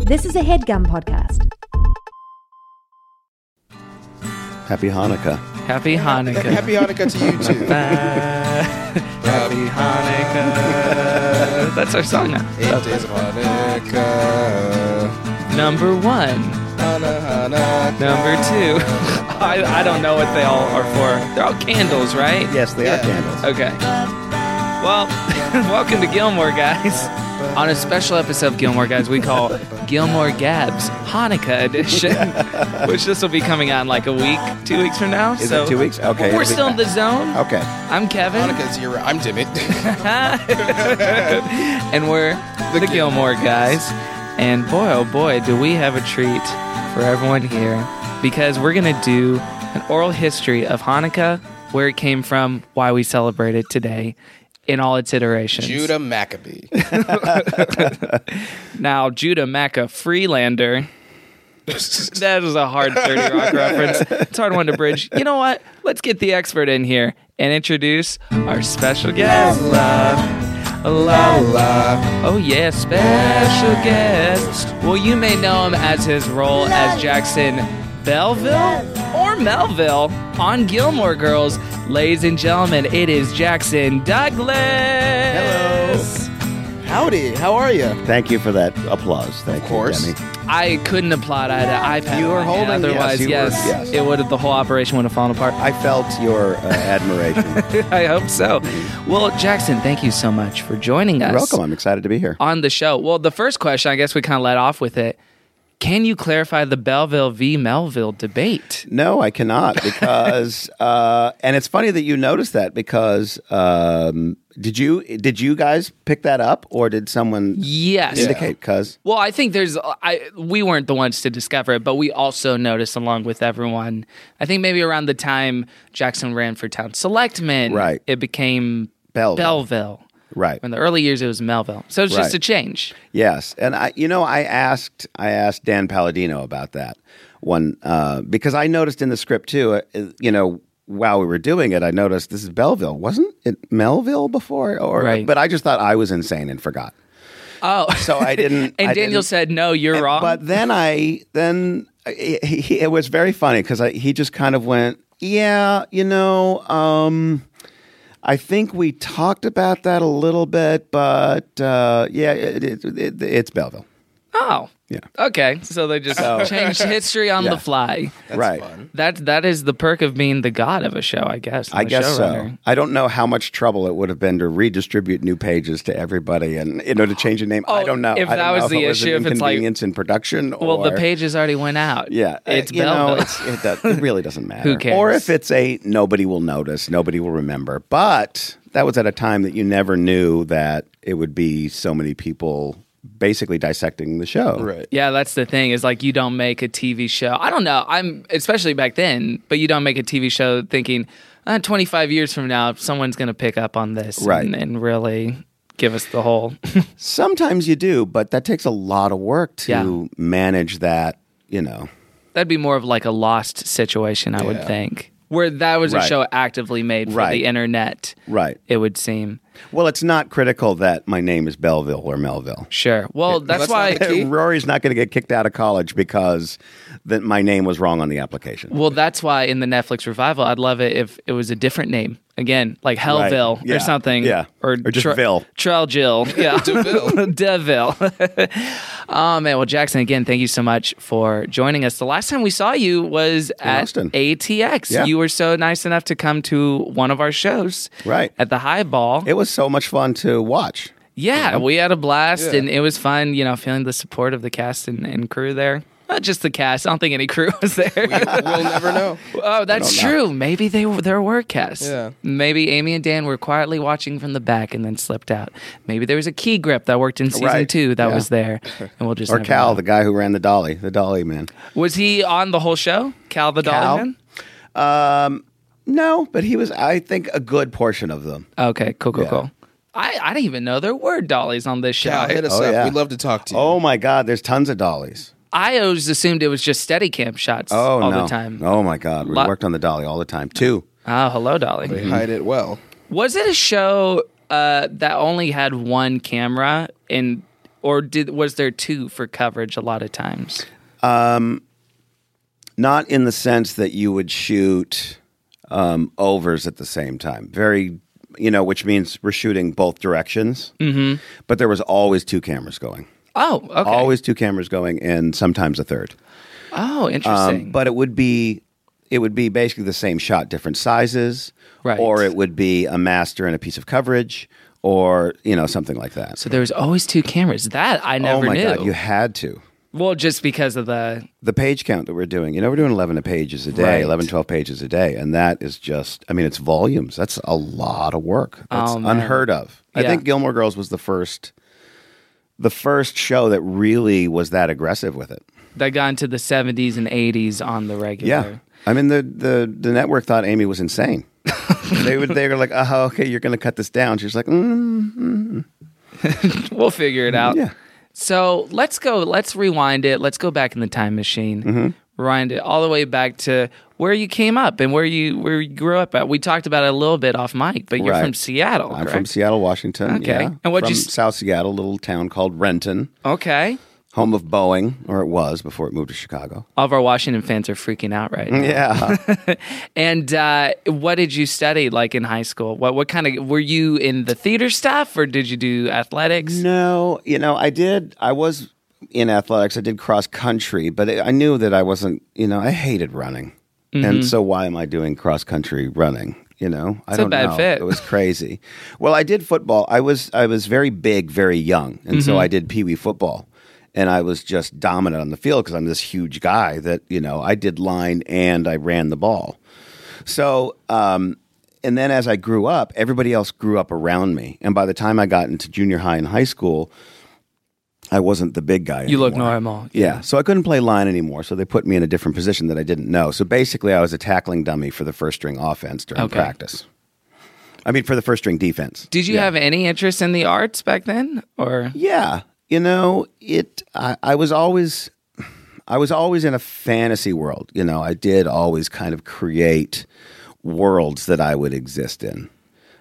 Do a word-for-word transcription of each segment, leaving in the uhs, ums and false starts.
This is a HeadGum podcast. Happy Hanukkah. Happy Hanukkah. Happy Hanukkah to you, too. Happy Hanukkah. That's our song now. It is Hanukkah. Number one. Hana, Hana. Number two. I, I don't know what they all are for. They're all candles, right? Yes, they Yeah. are candles. Okay. Well, welcome to Gilmore, guys. On a special episode of Gilmore, guys, we call Gilmore Gabs Hanukkah edition, which this will be coming out in like a week, two weeks from now. Is so it two weeks? Okay. We're it'll be- still in the zone. Okay. I'm Kevin. Hanukkah's here. I'm Timmy. And we're the, Gilmore guys. And boy, oh boy, do we have a treat for everyone here, because we're going to do an oral history of Hanukkah, where it came from, why we celebrate it today, in all its iterations. Judah Maccabee. Now, Judah Macca Freelander. That is a hard thirty Rock reference. It's a hard one to bridge. You know what? Let's get the expert in here and introduce our special guest. La, la, la. Oh, yeah, special guest. Well, you may know him as his role as Jackson Belleville or Melville on Gilmore Girls. Ladies and gentlemen, it is Jackson Douglas. Hello. Howdy. How are you? Thank you for that applause. Thank Of course. you, Demi. I couldn't apply. I had an iPad. You in were my hand. holding- Otherwise, yes, you were- yes, yes. it would have. The whole operation would have fallen apart. I felt your uh, admiration. I hope so. Well, Jackson, thank you so much for joining us. You're welcome. I'm excited to be here. On the show. Well, the first question, I guess we kind of let off with it. Can you clarify the Belleville v. Melville debate? No, I cannot because, uh, and it's funny that you noticed that because um, did you did you guys pick that up or did someone Yes. indicate? Because Well, I think there's. I we weren't the ones to discover it, but we also noticed along with everyone. I think maybe around the time Jackson ran for town selectman, Right. it became Belleville. Belleville. right, In the early years, it was Melville. So it's just Right. a change. yes, and I, you know, I asked I asked Dan Palladino about that one uh, because I noticed in the script too. Uh, you know, while we were doing it, I noticed this is Belleville, wasn't it Melville before? Or Right. but I just thought I was insane and forgot. Oh, So I didn't. and I Daniel didn't- said, "No, you're And- wrong." But then I then he, he, it was very funny because he just kind of went, yeah, you know, um, I think we talked about that a little bit, but uh, yeah, it, it, it, it's Belleville. Oh, Yeah. okay. So they just changed history on Yeah. the fly. That's Right. fun. That that is the perk of being the god of a show, I guess. I the guess so. showrunner. I don't know how much trouble it would have been to redistribute new pages to everybody and you know to change a name. I Oh, don't know. if I don't that was know the if it was issue, an if it's like- inconvenience in production. Well, or, the pages already went out. Yeah, uh, it's you Belleville. know, it's, it, does, it really doesn't matter. Who cares? Or if it's a nobody will notice, nobody will remember. But that was at a time that you never knew that it would be so many people basically dissecting the show. Right. Yeah, that's the thing. Is like you don't make a T V show. I don't know. I'm especially back then, but you don't make a T V show thinking uh, twenty-five years from now, someone's going to pick up on this Right. and, and really give us the whole. Sometimes you do, but that takes a lot of work to Yeah. manage that. You know, That'd be more of like a Lost situation, I would Yeah. think, where that was a Right. show actively made for Right. the internet. right? It would seem. Well, it's not critical that my name is Belleville or Melville. Sure. Well, that's, that's why. not the key. Rory's not going to get kicked out of college because that my name was wrong on the application. Well, that's why in the Netflix revival, I'd love it if it was a different name. Again, like Hellville Right. Yeah. or something. Yeah. Or, Or just Ville. Trell Jill. Yeah. DeVille. DeVille. Oh, man. Well, Jackson, again, thank you so much for joining us. The last time we saw you was at Austin. A T X. Yeah. You were so nice enough to come to one of our shows. Right. At the Highball. It was so much fun to watch. Yeah, we had a blast, Yeah. and it was fun, you know, feeling the support of the cast and, and crew there. Not just the cast. I don't think any crew was there. We'll never know. Oh, that's don't know. true. Maybe they were, there were casts. Yeah. Maybe Amy and Dan were quietly watching from the back and then slipped out. Maybe there was a key grip that worked in season Right. two that Yeah. was there, and we'll just Or never Cal, know. the guy who ran the dolly, the dolly man. Was he on the whole show? Cal the Cal? Dolly Man? Um, no, but he was, I think, a good portion of them. Okay, cool, cool, Yeah. cool. I, I didn't even know there were dollies on this show. Cal, hit us Oh, up. yeah. We'd love to talk to you. Oh my God, there's tons of dollies. I always assumed it was just Steadicam shots Oh all no. the time. Oh my God, we Lot- worked on the dolly all the time too. Oh, hello, Dolly. They hide it well. Was it a show uh, that only had one camera and or did was there two for coverage a lot of times? Not in the sense that you would shoot um, overs at the same time. Very, you know, which means we're shooting both directions. Mm-hmm. But there was always two cameras going. Oh, okay. Always two cameras going, and sometimes a third. Oh, interesting. Um, but it would be, it would be basically the same shot, different sizes, Right. or it would be a master and a piece of coverage, or you know something like that. So there was always two cameras. That I never oh my knew. god, you had to. Well, just because of the The page count that we're doing, you know, we're doing eleven pages a day, Right. eleven, twelve pages a day. And that is just, I mean, it's volumes. That's a lot of work. That's Oh, man. unheard of. I Yeah. think Gilmore Girls was the first, the first show that really was that aggressive with it. that got into the seventies and eighties on the regular. Yeah. I mean, the, the, the network thought Amy was insane. they would, they were like, oh, okay, you're going to cut this down. She's like, mm, We'll figure it out. yeah. So let's go. Let's rewind it. Let's go back in the time machine. Mm-hmm. Rewind it all the way back to where you came up and where you where you grew up at. We talked about it a little bit off mic, but you're Right. from Seattle. I'm correct? from Seattle, Washington. Okay. Yeah. And what'd from you s- South Seattle, a little town called Renton, Okay. home of Boeing, or it was before it moved to Chicago. All of our Washington fans are freaking out right now. Yeah. And uh, what did you study like in high school? What what kind of were you in the theater stuff or did you do athletics? No, you know, I did. I was in athletics. I did cross country, but I knew that I wasn't. You know, I hated running, and so why am I doing cross country running? You know, I a don't bad know. fit. It was crazy. Well, I did football. I was I was very big, very young, and so I did pee wee football, and I was just dominant on the field because I'm this huge guy that you know I did line and I ran the ball. So. um And then as I grew up, everybody else grew up around me. And by the time I got into junior high and high school, I wasn't the big guy You look anymore. normal. Yeah. So I couldn't play line anymore. So they put me in a different position that I didn't know. So basically, I was a tackling dummy for the first string offense during Okay. practice. I mean, for the first string defense. Did you Yeah. have any interest in the arts back then, or Yeah. You know, it. I, I was always, I was always in a fantasy world. You know, I did always kind of create worlds that I would exist in.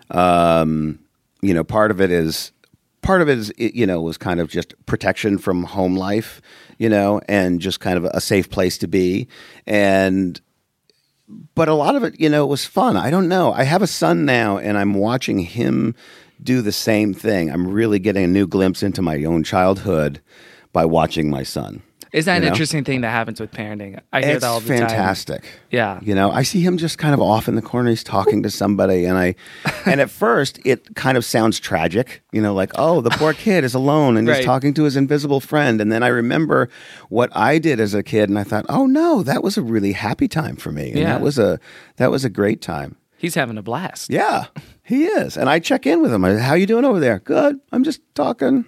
Um, you know, part of it is, part of it is, it, you know, was kind of just protection from home life, you know, and just kind of a safe place to be. And, but a lot of it, you know, was fun. I don't know. I have a son now and I'm watching him do the same thing. I'm really getting a new glimpse into my own childhood by watching my son. is that an You know? interesting thing that happens with parenting? I hear It's that all the time. fantastic. Yeah. You know, I see him just kind of off in the corner. He's talking to somebody, and I, and at first it kind of sounds tragic. You know, like, oh, the poor kid is alone and Right. he's talking to his invisible friend. And then I remember what I did as a kid, and I thought, oh no, that was a really happy time for me, and Yeah. that was a that was a great time. He's having a blast. Yeah, he is. And I check in with him. I, how you doing over there? Good. I'm just talking.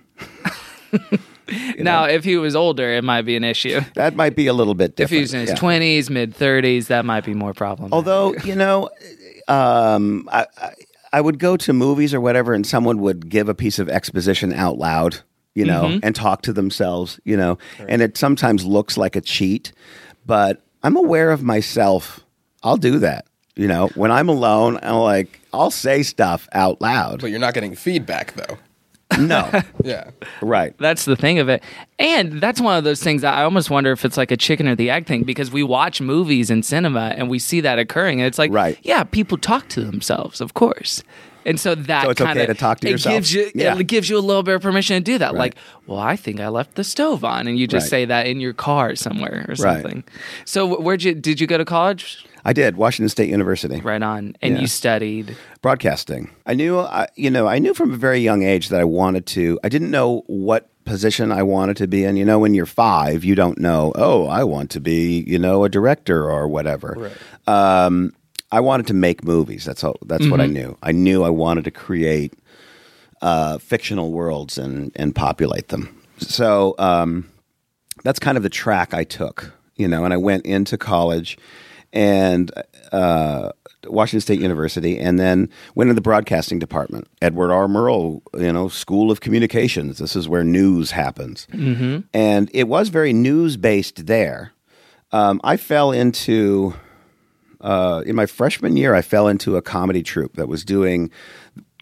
Now, if he was older, it might be an issue. That might be a little bit If different. he was in his Yeah. twenties, mid thirties, that might be more problematic. Although, you know, um, I, I, I would go to movies or whatever, and someone would give a piece of exposition out loud, you know, Mm-hmm. and talk to themselves, you know, and it sometimes looks like a cheat, but I'm aware of myself. I'll do that. You know, when I'm alone, I'm like, I'll say stuff out loud. But you're not getting feedback, though. No, Yeah. right. That's the thing of it. And that's one of those things that I almost wonder if it's like a chicken or the egg thing, because we watch movies in cinema and we see that occurring. And it's like, Right. yeah, people talk to themselves, of course. And so that So it's kind okay of to talk to it yourself. gives you Yeah. it gives you a little bit of permission to do that. Right. Like, well, I think I left the stove on, and you just Right. say that in your car somewhere or Right. something. So wh- where'd you did you go to college? I did. Washington State University. Right on, and Yeah. you studied. Broadcasting. I knew, I, you know, I knew from a very young age that I wanted to. I didn't know what position I wanted to be in. You know, when you're five, you don't know. Oh, I want to be, you know, a director or whatever. Um, I wanted to make movies. That's all. That's what I knew. I knew I wanted to create uh, fictional worlds and and populate them. So um, that's kind of the track I took. You know, and I went into college and. Uh, Washington State University, and then went in the broadcasting department. Edward R. Murrow, you know, School of Communications. This is where news happens. Mm-hmm. And it was very news-based there. Um, I fell into, uh, in my freshman year, I fell into a comedy troupe that was doing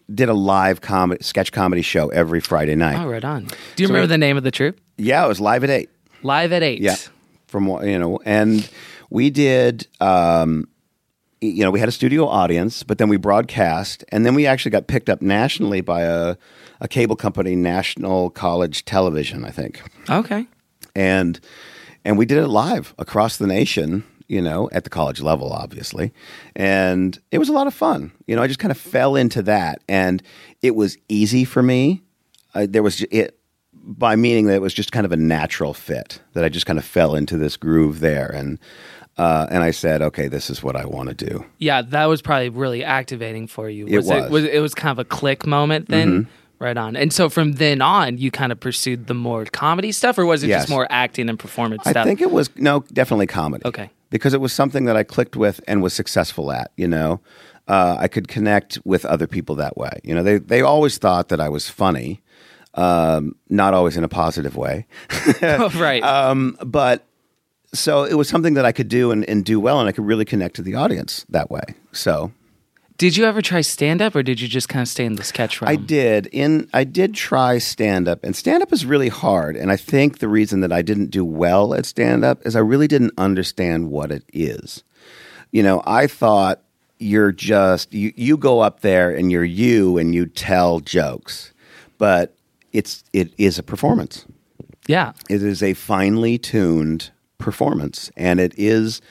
did a live comedy, sketch comedy show every Friday night. Oh, right on. Do you So remember we- the name of the troupe? Yeah, it was live at eight. Live at eight. Yeah, from what you know, and we did. Um, you know, we had a studio audience, but then we broadcast, and then we actually got picked up nationally by a, a cable company, National College Television, I think, Okay. and and we did it live across the nation. You know, at the college level, obviously, and it was a lot of fun. You know, I just kind of fell into that, and it was easy for me. Uh, there was it. By meaning that it was just kind of a natural fit, that I just kind of fell into this groove there. And uh, and I said, okay, this is what I want to do. Yeah, that was probably really activating for you. It was. It was, it was kind of a click moment then? Right on. And so from then on, you kind of pursued the more comedy stuff, or was it Yes. just more acting and performance I stuff? think it was, no, definitely comedy. Okay. Because it was something that I clicked with and was successful at, you know. Uh, I could connect with other people that way. You know, they, they always thought that I was funny, um, not always in a positive way. right. Um, but so it was something that I could do and, and do well, and I could really connect to the audience that way. So Did you ever try stand-up, or did you just kind of stay in the sketch realm? I did. In I did try stand up, and stand up is really hard. And I think the reason that I didn't do well at stand up is I really didn't understand what it is. You know, I thought you're just you, you go up there and you're you and you tell jokes, but it's it is a performance. Yeah. It is a finely tuned performance, and it is.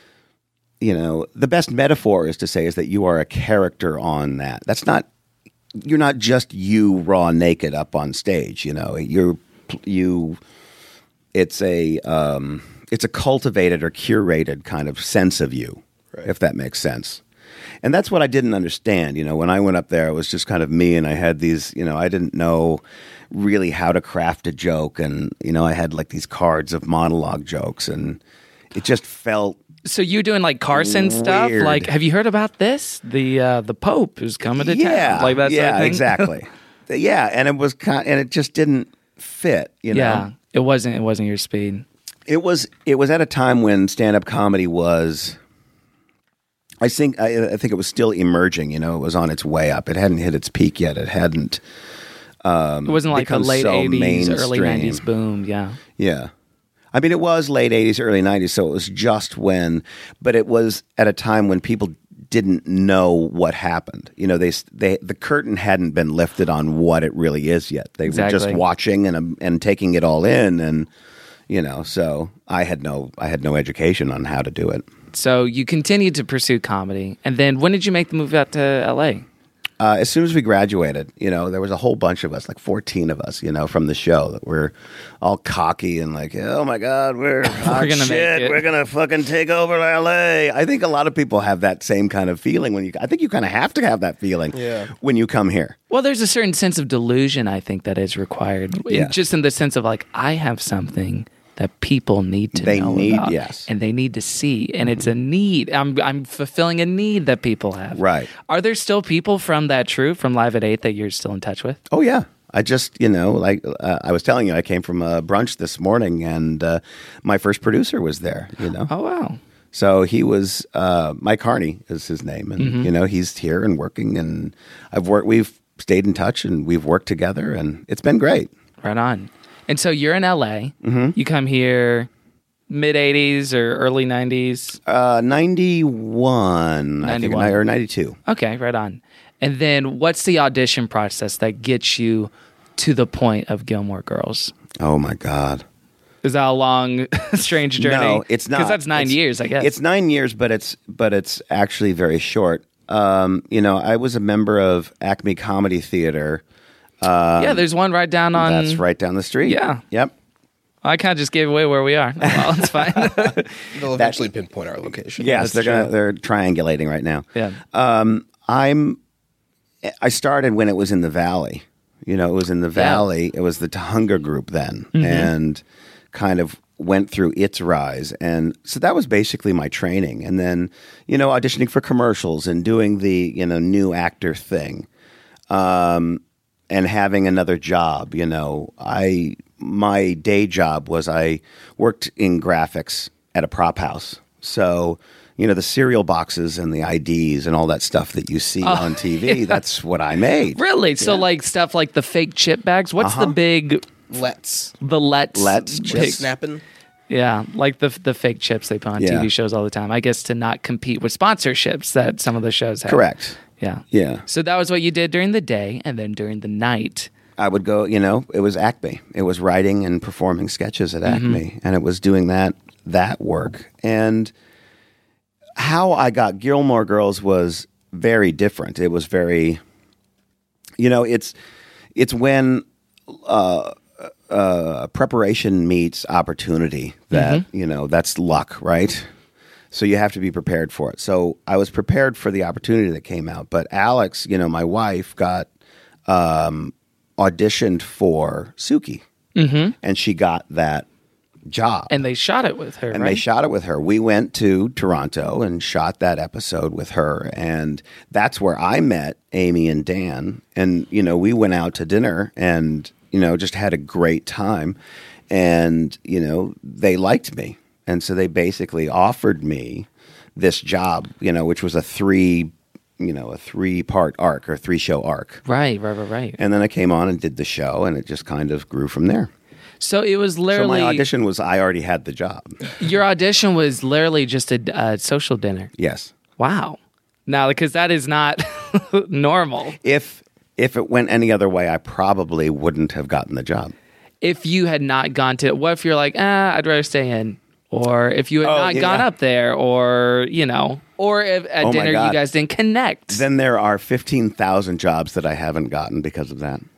You know, the best metaphor is to say is that you are a character on that. That's not, you're not just you raw naked up on stage. You know, you're, you, it's a, um, it's a cultivated or curated kind of sense of you, Right. if that makes sense. And that's what I didn't understand. You know, when I went up there, it was just kind of me, and I had these, you know, I didn't know really how to craft a joke. And, you know, I had like these cards of monologue jokes, and it just felt, So you doing like Carson stuff? Weird. Like, have you heard about this? The uh, the Pope is coming to yeah, town. Like that yeah, sort of thing? exactly. yeah, and it was kind, and it just didn't fit. You know, Yeah. It wasn't. It wasn't your speed. it was. It was at a time when stand-up comedy was. I think. I, I think it was still emerging. You know, it was on its way up. It hadn't hit its peak yet. It hadn't. Um, It wasn't like the become late so eighties, early mainstream. nineties boom. Yeah. Yeah. I mean, it was late eighties, early nineties, so it was just when, but it was at a time when people didn't know what happened. You know, they they the curtain hadn't been lifted on what it really is yet. They were Exactly. just watching and um, and taking it all in, and you know, so I had no I had no education on how to do it. So you continued to pursue comedy, and then when did you make the move out to L A? Uh, as soon as we graduated, you know, there was a whole bunch of us, like fourteen of us, you know, from the show that were all cocky and like, oh my God, we're, hot gonna make shit. it. We're going to fucking take over L A. I think a lot of people have that same kind of feeling when you, I think you kind of have to have that feeling Yeah. when you come here. Well, there's a certain sense of delusion, I think, that is required. In- Yeah. just in the sense of like, I have something that people need to They know need- about, yes. and they need to see, and it's a need. I'm I'm fulfilling a need that people have. Right. Are there still people from that troupe from Live at Eight that you're still in touch with? Oh, yeah. I just, you know, like uh, I was telling you, I came from a brunch this morning and uh, my first producer was there, you know. Oh wow. So he was uh, Mike Harney is his name, and Mm-hmm. you know he's here and working, and I've worked. We've stayed in touch, and we've worked together, and it's been great. Right on. And so you're in L A. Mm-hmm. You come here mid eighties or early nineties. Uh, ninety-one, I think, ninety-one. or ninety-two. Okay, right on. And then what's the audition process that gets you to the point of Gilmore Girls? Oh my God! Is that a long, strange journey? No, it's not. Because that's nine It's- years, I guess. It's nine years, but it's but it's actually very short. Um, you know, I was a member of Acme Comedy Theater. yeah, there's one right down on. That's right down the street. Yeah. Yep. I kind of just gave away where we are. Oh, well, it's fine. They'll eventually pinpoint our location. Yes, they're true. gonna they're triangulating right now. yeah. Um, I'm. I started when it was in the Valley. You know, it was in the Valley. It was the Tahunga group then, and kind of went through its rise, and so that was basically my training. And then, you know, auditioning for commercials and doing the you know new actor thing, um, and having another job. You know, I my day job was I worked in graphics at a prop house, so. you know, the cereal boxes and the I Ds and all that stuff that you see Oh, on T V. yeah. That's what I made. Really? So Yeah. like stuff like the fake chip bags. What's Uh-huh. the big Let's. the Let's Let's big- chips. Snapping. Yeah, like the the fake chips they put on Yeah. T V shows all the time. I guess to not compete with sponsorships that some of the shows have. Correct. Yeah. Yeah. So that was what you did during the day, and then during the night. I would go, you know, it was Acme. It was writing and performing sketches at Acme. And it was doing that that work. And how I got Gilmore Girls was very different. It was very, you know, it's it's when uh, uh, preparation meets opportunity that, you know, that's luck, right? So you have to be prepared for it. So I was prepared for the opportunity that came out. But Alex, you know, my wife got um, auditioned for Suki. Mm-hmm. And she got that job. And they shot it with her, And right? they shot it with her. We went to Toronto and shot that episode with her. And that's where I met Amy and Dan. And, you know, we went out to dinner and, you know, just had a great time. And, you know, they liked me. And so they basically offered me this job, you know, which was a three, you know, a three part arc or three show arc. Right, right, right, right. And then I came on and did the show and it just kind of grew from there. So it was So literally my audition was I already had the job. your audition was literally just a uh, social dinner. Yes. Wow. Now, because that is not normal. If if it went any other way, I probably wouldn't have gotten the job. If you had not gone to, what if you're like, ah, I'd rather stay in? Or if you had Oh, not yeah. gone up there, or, you know, or if at Oh, my dinner you God. guys didn't connect. Then there are fifteen thousand jobs that I haven't gotten because of that.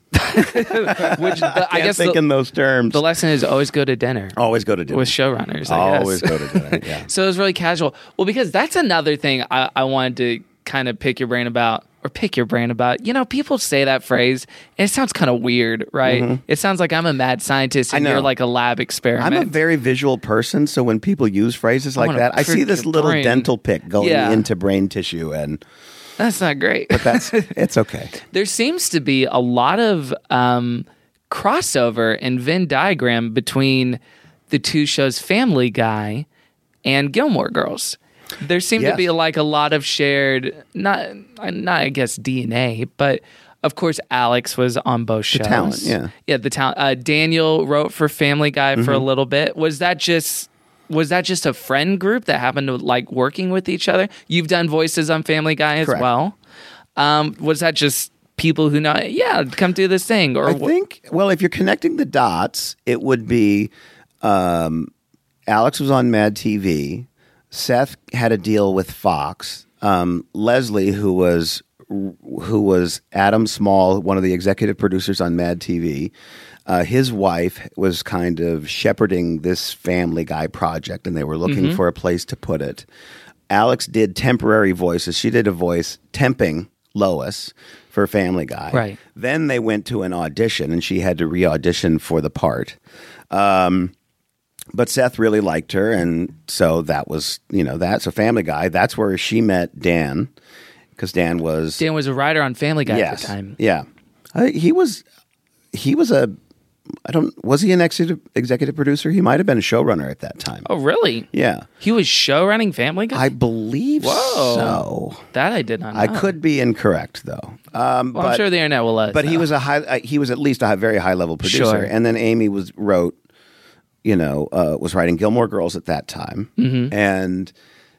Which the, I Can't guess think the, in those terms. the lesson is always go to dinner Always go to dinner. with showrunners, I guess. Always go to dinner. Yeah. So it was really casual. Well, because that's another thing I, I wanted to kind of pick your brain about, or pick your brain about. You know, people say that phrase, and it sounds kind of weird, right? It sounds like I'm a mad scientist and Mm-hmm. I know. you're like a lab experiment. I'm a very visual person, so when people use phrases like wanna that, I see prick this your little brain. dental pick going Yeah. into brain tissue, and That's not great. that's it's okay. There seems to be a lot of um, crossover and Venn diagram between the two shows Family Guy and Gilmore Girls. There seemed Yes. to be like a lot of shared, not, not I guess D N A, but of course Alex was on both shows. talent, yeah. yeah, the talent. Uh, Daniel wrote for Family Guy for a Mm-hmm. little bit. Was that just? Was that just a friend group that happened to like working with each other? You've done voices on Family Guy as Correct. well. Um, was that just people who know? Yeah, come do this thing. Or I wh- think, well, if you're connecting the dots, it would be um, Alex was on Mad T V. Seth had a deal with Fox. Um, Leslie, who was who was Adam Small, one of the executive producers on Mad T V, uh, his wife was kind of shepherding this Family Guy project, and they were looking Mm-hmm. for a place to put it. Alex did temporary voices. She did a voice temping Lois for Family Guy. Right. Then they went to an audition, and she had to re-audition for the part. Um, but Seth really liked her, and so that was, you know, that. So Family Guy, that's where she met Dan, because Dan was Dan was a writer on Family Guy yes, at the time. yeah. I, he was he was a I don't was he an executive executive producer? He might have been a showrunner at that time. Oh, really? Yeah, He was show running Family Guy. I believe Whoa. so. that I did not know. I could be incorrect though. Um, Well, but, I'm sure the internet will let us But he know. was a high. Uh, he was at least a high, very high level producer. Sure. And then Amy was wrote, you know, uh, was writing Gilmore Girls at that time, Mm-hmm. and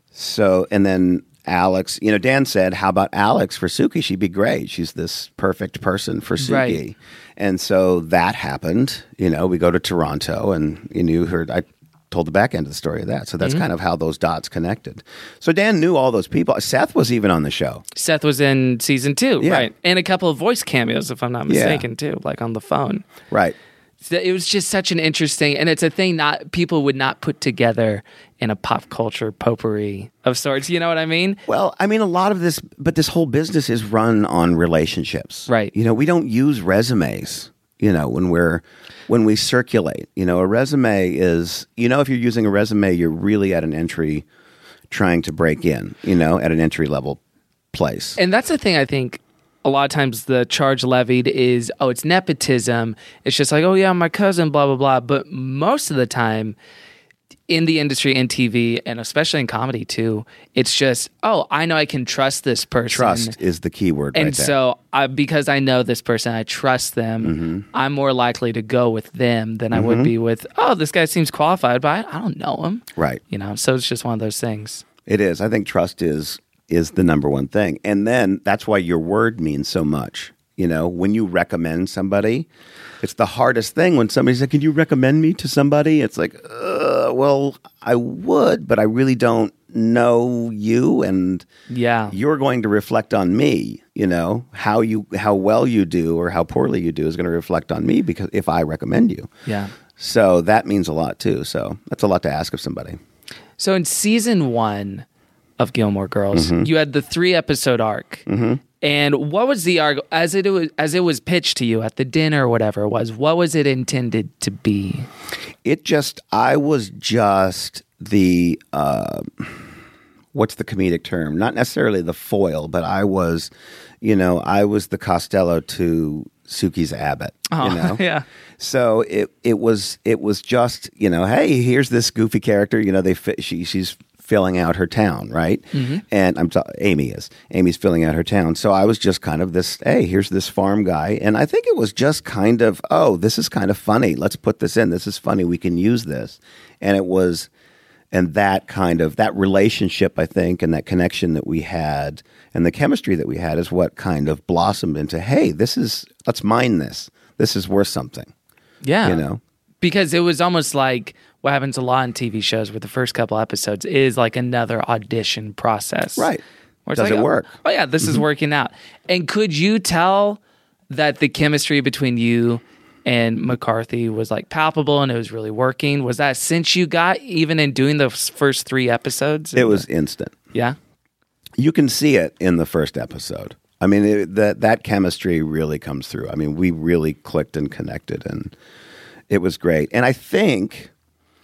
so and then Alex, you know, Dan said, "How about Alex for Suki? She'd be great. She's this perfect person for Suki." Right. And so that happened. You know, we go to Toronto, and you knew her. I told the back end of the story of that. So that's Mm-hmm. kind of how those dots connected. So Dan knew all those people. Seth was even on the show. Seth was in season two, Yeah. right? And a couple of voice cameos, if I'm not Yeah. mistaken, too, like on the phone. Right. So it was just such an interesting, and it's a thing not people would not put together in a pop culture potpourri of sorts. You know what I mean? Well, I mean, a lot of this, but this whole business is run on relationships, Right. You know, we don't use resumes. You know, when we're when we circulate, you know, a resume is, you know, if you're using a resume, you're really at an entry, trying to break in. You know, at an entry level place. And that's the thing I think a lot of times the charge levied is, oh, it's nepotism. It's just like, oh, yeah, my cousin, blah, blah, blah. But most of the time, in the industry, in T V, and especially in comedy too, it's just, oh, I know I can trust this person. Trust is the key word and right there. so I, because I know this person, I trust them, Mm-hmm. I'm more likely to go with them than I would be with, oh, this guy seems qualified, but I, I don't know him. Right. You know, so it's just one of those things. It is. I think trust is is the number one thing. And then that's why your word means so much. You know, when you recommend somebody, it's the hardest thing when somebody's like, can you recommend me to somebody? It's like, uh, well, I would, but I really don't know you, and Yeah. you're going to reflect on me. You know, how you how well you do or how poorly you do is going to reflect on me, because if I recommend you. Yeah. So that means a lot too. So that's a lot to ask of somebody. So in season one of Gilmore Girls, Mm-hmm. you had the three episode arc. And what was the arc as it was as it was pitched to you at the dinner or whatever it was? What was it intended to be? It just, I was just the, uh, what's the comedic term? Not necessarily the foil, but I was, you know, I was the Costello to Suki's Abbott. Oh, you know? yeah. So it it was it was just, you know, hey, here's this goofy character. You know, they fi- she she's filling out her town, right? Mm-hmm. And I'm t- Amy is Amy's filling out her town. So I was just kind of this. Hey, here's this farm guy, and I think it was just kind of, oh, this is kind of funny. Let's put this in. This is funny. We can use this, and it was, and that kind of that relationship, I think, and that connection that we had, and the chemistry that we had, is what kind of blossomed into, hey, this is let's mine this. This is worth something. Yeah. You know. Because it was almost like what happens a lot in T V shows with the first couple episodes is like another audition process. Right. Where it's Does like, it oh, work? Oh, yeah, this is working out. And could you tell that the chemistry between you and McCarthy was like palpable and it was really working? Was that a sense you got even in doing the first three episodes? It was instant. Yeah. You can see it in the first episode. I mean, it, that that chemistry really comes through. I mean, we really clicked and connected, and it was great. And I think,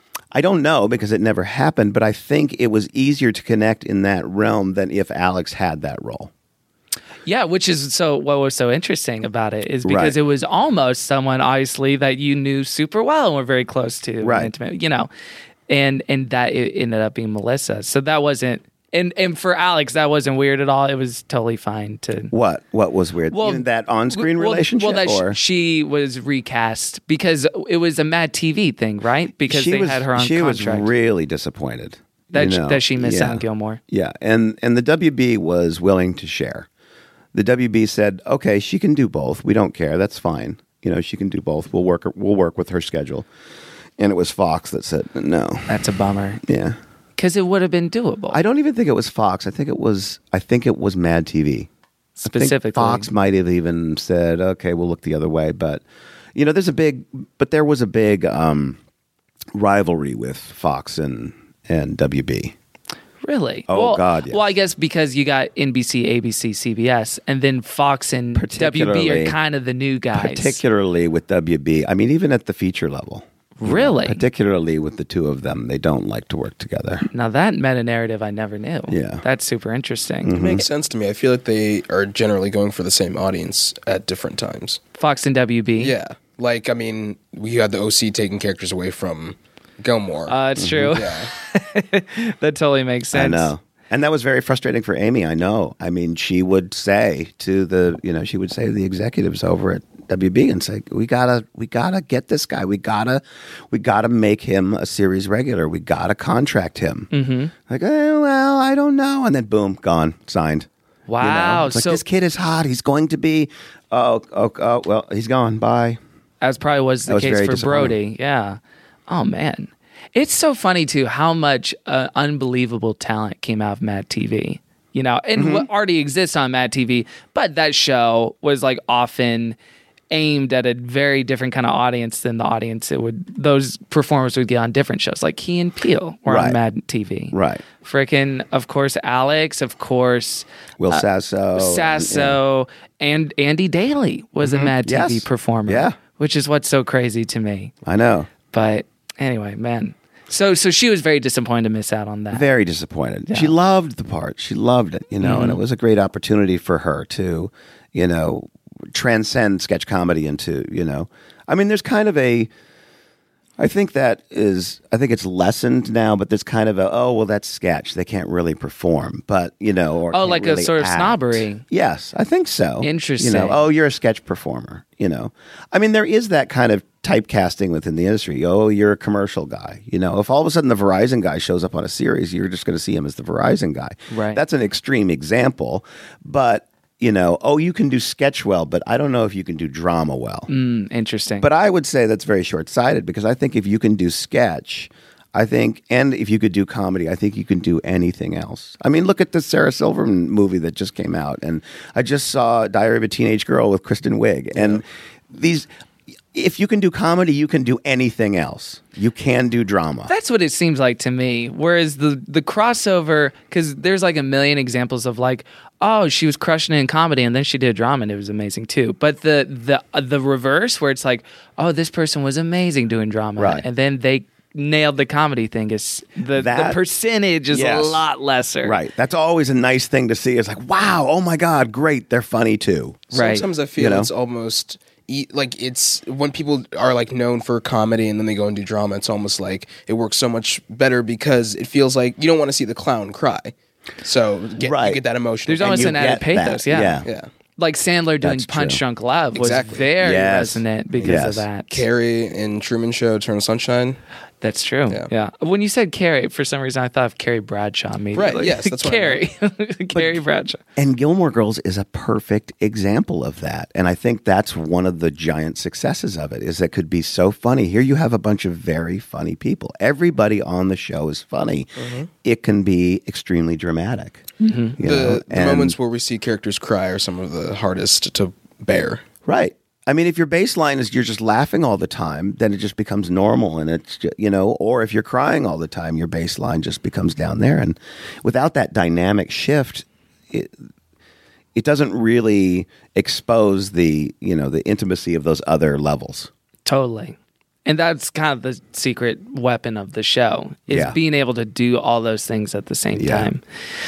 I don't know because it never happened, but I think it was easier to connect in that realm than if Alex had that role. Yeah, which is so what was so interesting about it is because Right. it was almost someone obviously that you knew super well and were very close to, and Right. intimate, you know, and and that it ended up being Melissa. So that wasn't, and and for Alex that wasn't weird at all. It was totally fine to. What? What was weird? Well, Even that on-screen well, relationship? Well, that sh- or? she was recast because it was a Mad T V thing, right? Because she they was, had her on she contract. was really disappointed. that, you know? that she missed Yeah. out on Gilmore. Yeah, and and the W B was willing to share. The W B said, "Okay, she can do both. We don't care. That's fine. You know, she can do both. We'll work. We'll work with her schedule." And it was Fox that said, "No." That's a bummer Yeah, because it would have been doable. I don't even think it was Fox. I think it was. I think it was Mad T V. I think Specifically. Fox might have even said, "Okay, we'll look the other way." But you know, there's a big. But there was a big um, rivalry with Fox and and W B. Really? Oh, well, God, yes. Well, I guess because you got N B C, A B C, C B S, and then Fox and W B Particularly- are kind of the new guys. Particularly with W B. I mean, even at the feature level. Really? Particularly with the two of them, they don't like to work together. Now that meta narrative I never knew. Yeah. That's super interesting. It makes sense to me. I feel like they are generally going for the same audience at different times. Fox and W B. Yeah. Like, I mean, we had the O C taking characters away from Gilmore. Uh, it's true. yeah. That totally makes sense. I know. And that was very frustrating for Amy, I know. I mean, she would say to the, you know, she would say to the executives over at W B and say, we gotta, we gotta get this guy. We gotta, we gotta make him a series regular. We gotta contract him. Mm-hmm. Like, oh, well, I don't know. And then boom, gone, signed. You know? Wow. It's like, So this kid is hot. He's going to be, oh, oh, oh well, he's gone. Bye. as probably was the That was case very for disappointing. Brody. Yeah. Oh man. It's so funny too how much uh, unbelievable talent came out of Mad T V. You know, and Mm-hmm. what already exists on Mad T V, but that show was like often aimed at a very different kind of audience than the audience it would those performers would get on different shows. Like Key and Peele were Right. on Mad T V. Right. Frickin', of course, Alex, of course, Will Sasso. Sasso, and Andy Daly was a Mad T V Mm-hmm. Yes. performer. Yeah. Which is what's so crazy to me. I know. But anyway, man. So so she was very disappointed to miss out on that. Very disappointed. She loved the part. She loved it, you know, Mm-hmm. and it was a great opportunity for her to, you know, transcend sketch comedy into, you know, I mean, there's kind of a, I think that is, I think it's lessened now, but there's kind of a, oh, well, that's sketch. They can't really perform, but, you know, or Oh, can't like a really sort of act. snobbery. Yes, I think so. Interesting. You know, oh, you're a sketch performer, you know. I mean, there is that kind of typecasting within the industry. Oh, you're a commercial guy. You know, if all of a sudden the Verizon guy shows up on a series, you're just going to see him as the Verizon guy. Right. That's an extreme example, but, you know, oh, you can do sketch well, but I don't know if you can do drama well. Mm, interesting. But I would say that's very short-sighted because I think if you can do sketch, I think, and if you could do comedy, I think you can do anything else. I mean, look at the Sarah Silverman movie that just came out, and I just saw Diary of a Teenage Girl with Kristen Wiig, and these. If you can do comedy, you can do anything else. You can do drama. That's what it seems like to me. Whereas the the crossover, because there's like a million examples of like, oh, she was crushing it in comedy, and then she did drama, and it was amazing too. But the the uh, the reverse, where it's like, oh, this person was amazing doing drama, Right. and then they nailed the comedy thing. Is the That- the percentage is yes. a lot lesser, Right. That's always a nice thing to see. It's like, wow, oh my God, great. They're funny too. Right. Sometimes I feel You know? it's almost e- like it's when people are like known for comedy and then they go and do drama. It's almost like it works so much better because it feels like you don't want to see the clown cry. So get, Right. you get that emotion. There's And almost you an added get that. pathos, yeah. Yeah. yeah. Like Sandler doing That's Punch true. Drunk Love was Exactly. very Yes. resonant because Yes. of that. Carrie in Truman Show, Eternal Sunshine. That's true. Yeah. Yeah. When you said Carrie, for some reason I thought of Carrie Bradshaw immediately. Right, yes, that's what I Carrie. Carrie Bradshaw. And Gilmore Girls is a perfect example of that. And I think that's one of the giant successes of it is that it could be so funny. Here you have a bunch of very funny people. Everybody on the show is funny. It can be extremely dramatic. You know? The, the And- moments where we see characters cry are some of the hardest to bear. Right. I mean, if your baseline is you're just laughing all the time, then it just becomes normal, and it's ju- you know. Or if you're crying all the time, your baseline just becomes down there, and without that dynamic shift, it it doesn't really expose the you know the intimacy of those other levels. Totally. And that's kind of the secret weapon of the show is Yeah. being able to do all those things at the same Yeah. time.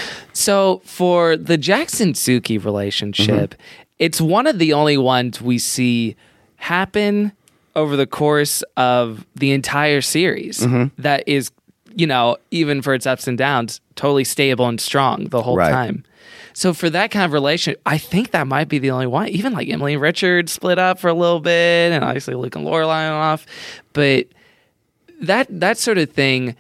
So for the Jackson Suki relationship, it's one of the only ones we see happen over the course of the entire series that is, you know, even for its ups and downs, totally stable and strong the whole Right. time. So for that kind of relationship, I think that might be the only one. Even like Emily and Richard split up for a little bit, and obviously Luke and Lorelai went off. But that that sort of thing,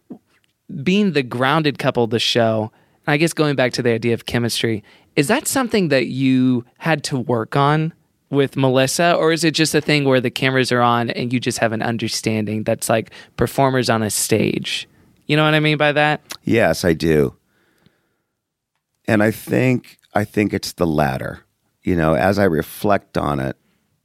being the grounded couple of the show, and I guess going back to the idea of chemistry, is that something that you had to work on with Melissa, or is it just a thing where the cameras are on and you just have an understanding that's like performers on a stage? You know what I mean by that? Yes, I do. And I think I think it's the latter. You know, as I reflect on it,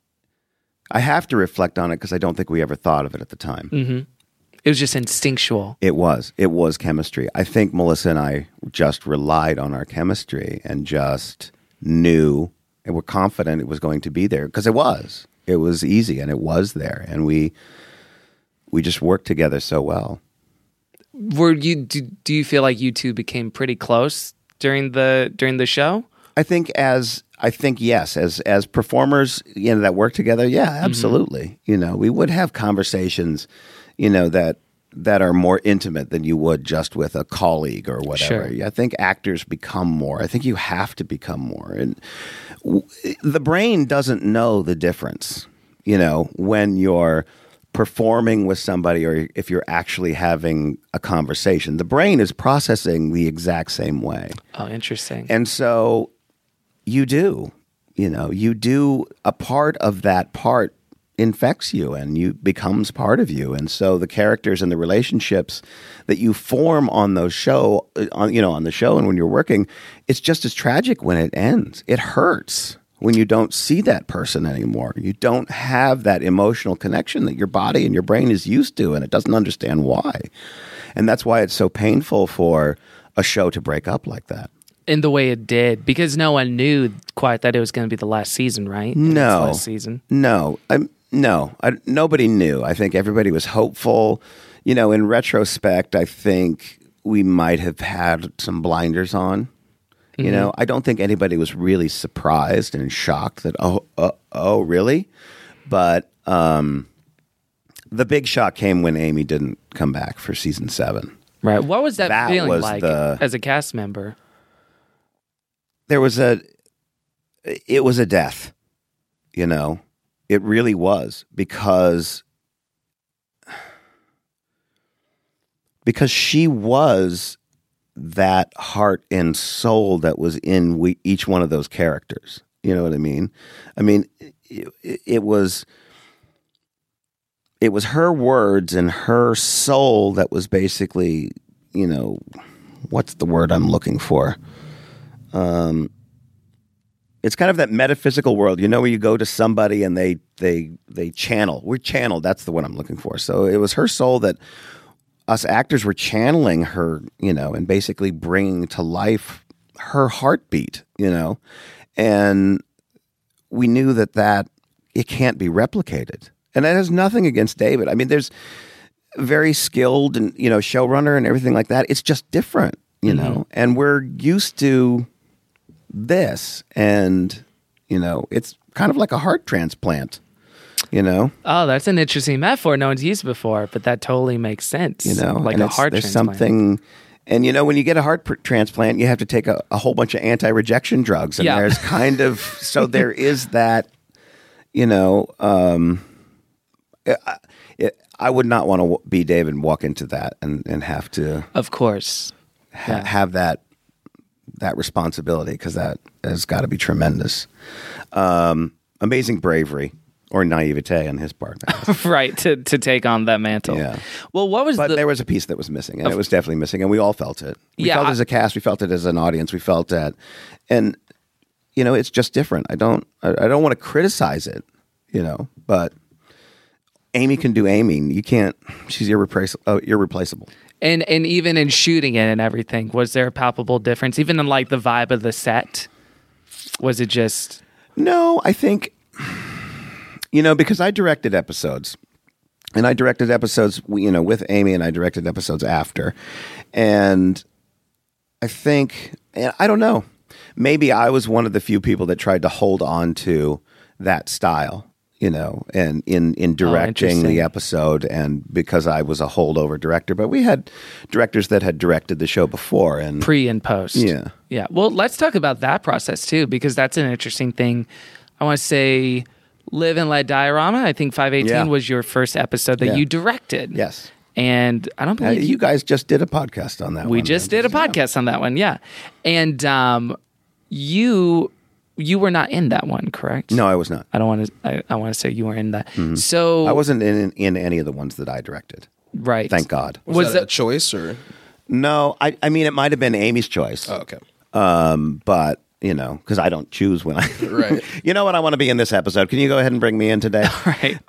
I have to reflect on it because I don't think we ever thought of it at the time. Mm-hmm. It was just instinctual. It was. It was chemistry. I think Melissa and I just relied on our chemistry and just knew and were confident it was going to be there because it was. It was easy and it was there, and we we just worked together so well. Were you? Do, do you feel like you two became pretty close during the during the show? I think as I think yes, as as performers, you know, that work together, yeah, absolutely. You know, we would have conversations, you know, that that are more intimate than you would just with a colleague or whatever. Sure. I think actors become more. I think you have to become more. And w- the brain doesn't know the difference, you know, when you're performing with somebody or if you're actually having a conversation. The brain is processing the exact same way. Oh, interesting. And so you do, you know, you do a part of that part infects you and you becomes part of you. And so the characters and the relationships that you form on those show, on, you know, on the show and when you're working, it's just as tragic when it ends. It hurts when you don't see that person anymore. You don't have that emotional connection that your body and your brain is used to, and it doesn't understand why. And that's why it's so painful for a show to break up like that. In the way it did, because no one knew quite that it was going to be the last season, right? In its No. last season. No, I, no, I, nobody knew. I think everybody was hopeful. You know, in retrospect, I think we might have had some blinders on. You know, I don't think anybody was really surprised and shocked that, oh, uh, oh, really? But um, the big shock came when Amy didn't come back for season seven. Right. What was that, That feeling was like the- as a cast member? There was a, it was a death, you know, it really was because, because she was that heart and soul that was in we, each one of those characters. You know what I mean? I mean, it, it was, it was her words and her soul that was basically, you know, what's the word I'm looking for? Um, it's kind of that metaphysical world, you know, where you go to somebody and they they they channel. We're channeled. That's the word I'm looking for. So it was her soul that us actors were channeling her, you know, and basically bringing to life her heartbeat, you know, and we knew that that it can't be replicated. And that has nothing against David. I mean, there's very skilled and, you know, showrunner and everything like that. It's just different, you mm-hmm. know, and we're used to this, and you know, it's kind of like a heart transplant, you know. Oh, that's an interesting metaphor. No one's used before, but that totally makes sense. You know, like and a heart there's transplant. something, and you know, when you get a heart pr- transplant, you have to take a, a whole bunch of anti-rejection drugs, and Yeah. there's kind of so there is that, you know, um, it, it, I would not want to w- be David and walk into that and and have to, Of course, ha- Yeah. have that. that responsibility, because that has got to be tremendous. Um, amazing bravery or naivete on his part. right to to take on that mantle. Yeah. Well, what was But the? there was a piece that was missing, and it was definitely missing, and we all felt it. We Yeah, felt I- it as a cast, we felt it as an audience, we felt that, and you know, it's just different. I don't, I, I don't want to criticize it, you know, but Amy can do Amy. You can't. She's irreplaceable. Uh, irreplaceable. And and even in shooting it and everything, was there a palpable difference? Even in like the vibe of the set, was it just? No, I think, you know, because I directed episodes, and I directed episodes, you know, with Amy, and I directed episodes after, and I think, and I don't know, maybe I was one of the few people that tried to hold on to that style. You know, and in, in directing interesting. the episode, and because I was a holdover director, but we had directors that had directed the show before, and Pre and post. Yeah. Yeah. Well, let's talk about that process too, because that's an interesting thing. I want to say Live and Let Diorama, I think five eighteen Yeah. was your first episode that Yeah. you directed. yes, And I don't uh, believe you guys just did a podcast on that. we one, just then. did a podcast on that one. Yeah. And um, you you were not in that one, correct? No, I was not. I don't want to. I, I want to say you were in that. So I wasn't in in any of the ones that I directed. right. Thank God. Was, Was that that- a choice or? No, I I mean it might have been Amy's choice. Oh, okay. Um, but you know, because I don't choose when I. Right. You know what? I want to be in this episode. Can you go ahead and bring me in today? Right.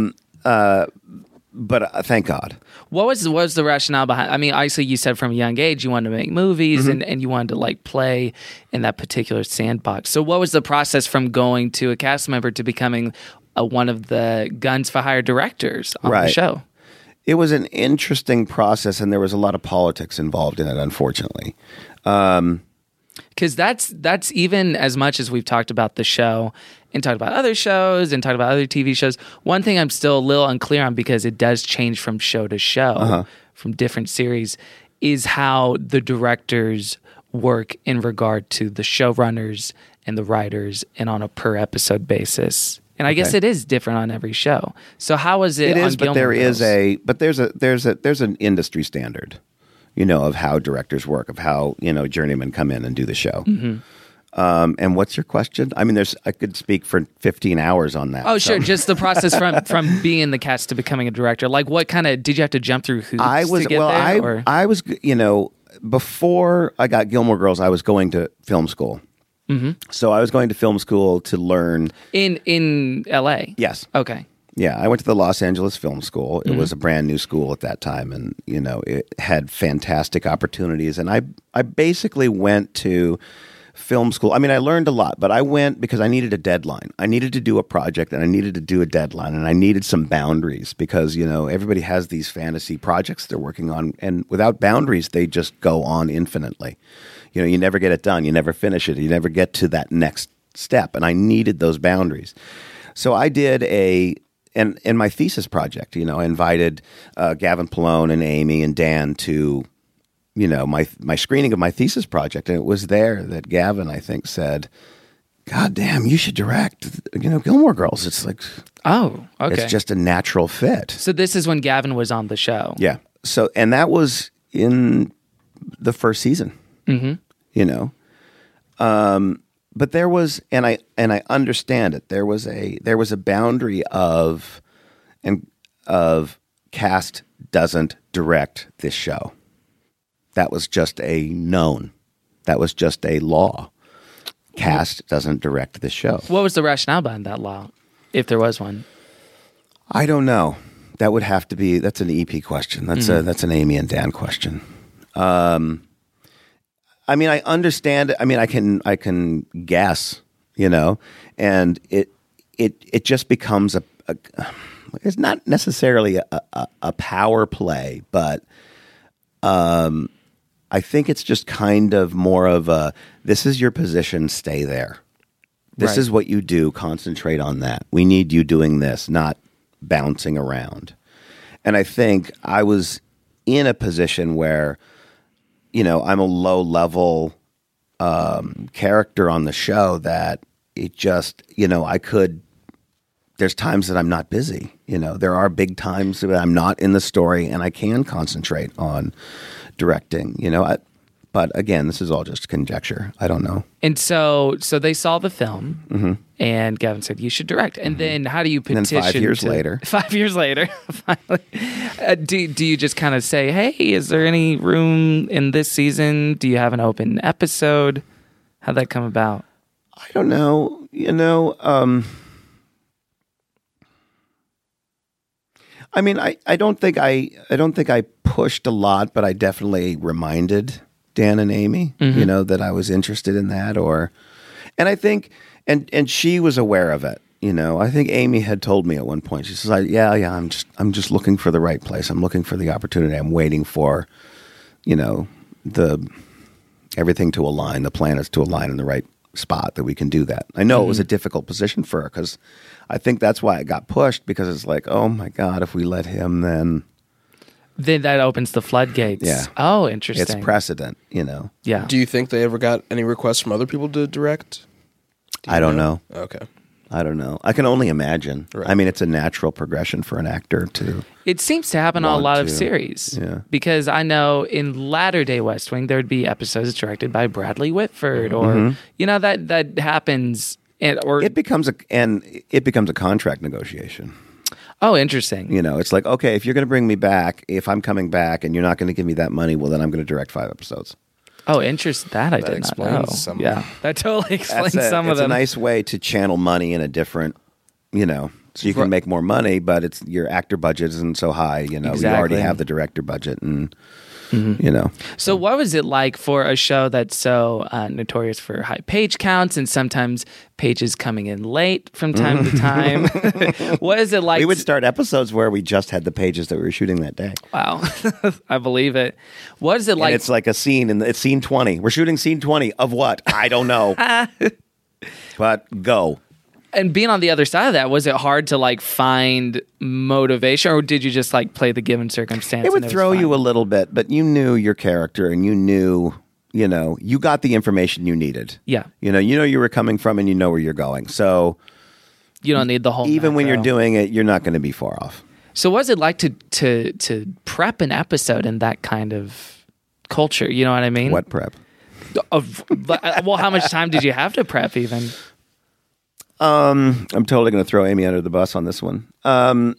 But uh, thank God. What was what was the rationale behind? I mean, obviously, you said from a young age you wanted to make movies Mm-hmm. and, and you wanted to like play in that particular sandbox. So, what was the process from going to a cast member to becoming a, one of the Guns for Hire directors on the Right. show? It was an interesting process, and there was a lot of politics involved in it, unfortunately. Because that's that's even as much as we've talked about the show and talked about other shows and talked about other T V shows. One thing I'm still a little unclear on, because it does change from show to show, Uh-huh. from different series, is how the directors work in regard to the showrunners and the writers, and on a per episode basis. And I guess Okay. it is different on every show. So how is it? It on is, but Gilmore there is Girls? a but there's a there's a there's an industry standard, you know, of how directors work, of how, you know, journeymen come in and do the show. Mm-hmm. Um, and what's your question? I mean, there's I could speak for fifteen hours on that. Oh, so. sure. Just the process from from being in the cast to becoming a director. Like, what kind of did you have to jump through hoops I was to get well. there? I or? I was you know before I got Gilmore Girls, I was going to film school. Mm-hmm. So I was going to film school to learn. in in L A. Yes. Okay. Yeah, I went to the Los Angeles Film School. It Mm-hmm. was a brand new school at that time, and you know it had fantastic opportunities. And I I basically went to film school. I mean, I learned a lot, but I went because I needed a deadline. I needed to do a project, and I needed to do a deadline, and I needed some boundaries because you know everybody has these fantasy projects they're working on, and without boundaries, they just go on infinitely. You know, you never get it done. You never finish it. You never get to that next step. And I needed those boundaries. So I did a and and my thesis project, you know, I invited uh, Gavin Pallone and Amy and Dan to, you know, my my screening of my thesis project, and it was there that Gavin, I think, said, "God damn, you should direct, you know, Gilmore Girls." It's like, Oh, okay. it's just a natural fit. So this is when Gavin was on the show. Yeah. So, and that was in the first season. Mm-hmm. You know, um, but there was, and I and I understand it. There was a there was a boundary of, and of cast doesn't direct this show. That was just a known. That was just a law. Cast doesn't direct this show. What was the rationale behind that law, if there was one? I don't know. That would have to be. That's an E P question. That's Mm-hmm. a that's an Amy and Dan question. Um, I mean, I understand. I mean, I can I can guess. You know, and it it it just becomes a. a it's not necessarily a, a, a power play, but um, I think it's just kind of more of a. This is your position. Stay there. This Right. is what you do. Concentrate on that. We need you doing this, not bouncing around. And I think I was in a position where, you know, I'm a low level um, character on the show that it just, you know, I could, there's times that I'm not busy. You know, there are big times that I'm not in the story and I can concentrate on directing, you know. I, but again, this is all just conjecture. I don't know. And so, so they saw the film, and Gavin said, "You should direct." And then, how do you Mm-hmm. And petition? then five years to- later. five years later, finally, uh, do do you just kind of say, "Hey, is there any room in this season? Do you have an open episode?" How'd that come about? I don't know. You know, um, I mean, I, I don't think I I don't think I pushed a lot, but I definitely reminded Dan and Amy, you know, that I was interested in that, or, and I think, and and she was aware of it. You know, I think Amy had told me at one point. She says, like, "Yeah, yeah, I'm just I'm just looking for the right place. I'm looking for the opportunity. I'm waiting for, you know, the everything to align, the planets to align in the right spot that we can do that." I know it was a difficult position for her because I think that's why it got pushed, because it's like, oh my God, if we let him, then Then that opens the floodgates. Yeah. Oh, interesting. it's precedent, you know. Yeah. Do you think they ever got any requests from other people to direct? Do you I don't know. Okay. I don't know. I can only imagine. Right. I mean, it's a natural progression for an actor to. It seems to happen on a Want lot of to. series. Yeah. Because I know in latter day West Wing, there'd be episodes directed by Bradley Whitford, or, you know, that, that happens. And, or, It becomes a and it becomes a contract negotiation. oh, interesting. You know, it's like, okay, if you're going to bring me back, if I'm coming back and you're not going to give me that money, well, then I'm going to direct five episodes. Oh, interesting. That I That did not explains know. some of yeah, them. that totally explains That's a, some of it's them. a nice way to channel money in a different, you know, so you can make more money, but it's your actor budget isn't so high. You know, you already Exactly. have the director budget, and you know, So, what was it like for a show that's so uh, notorious for high page counts and sometimes pages coming in late from time to time? What is it like? we would start episodes where we just had the pages that we were shooting that day. Wow, I believe it. What is it And like? it's like a scene, and it's scene twenty. We're shooting scene twenty of what? I don't know. But go. And being on the other side of that, was it hard to like find motivation, or did you just like play the given circumstance? It would and throw was you a fine? little bit, but you knew your character, and you knew, you know, you got the information you needed. Yeah. You know, you know you were coming from, and you know where you're going. So You don't need the whole. even when you're macro. doing it, you're not going to be far off. So, what was it like to to to prep an episode in that kind of culture? You know what I mean? What prep? Of, well, how much time did you have to prep? Even Um, I'm totally going to throw Amy under the bus on this one. Um,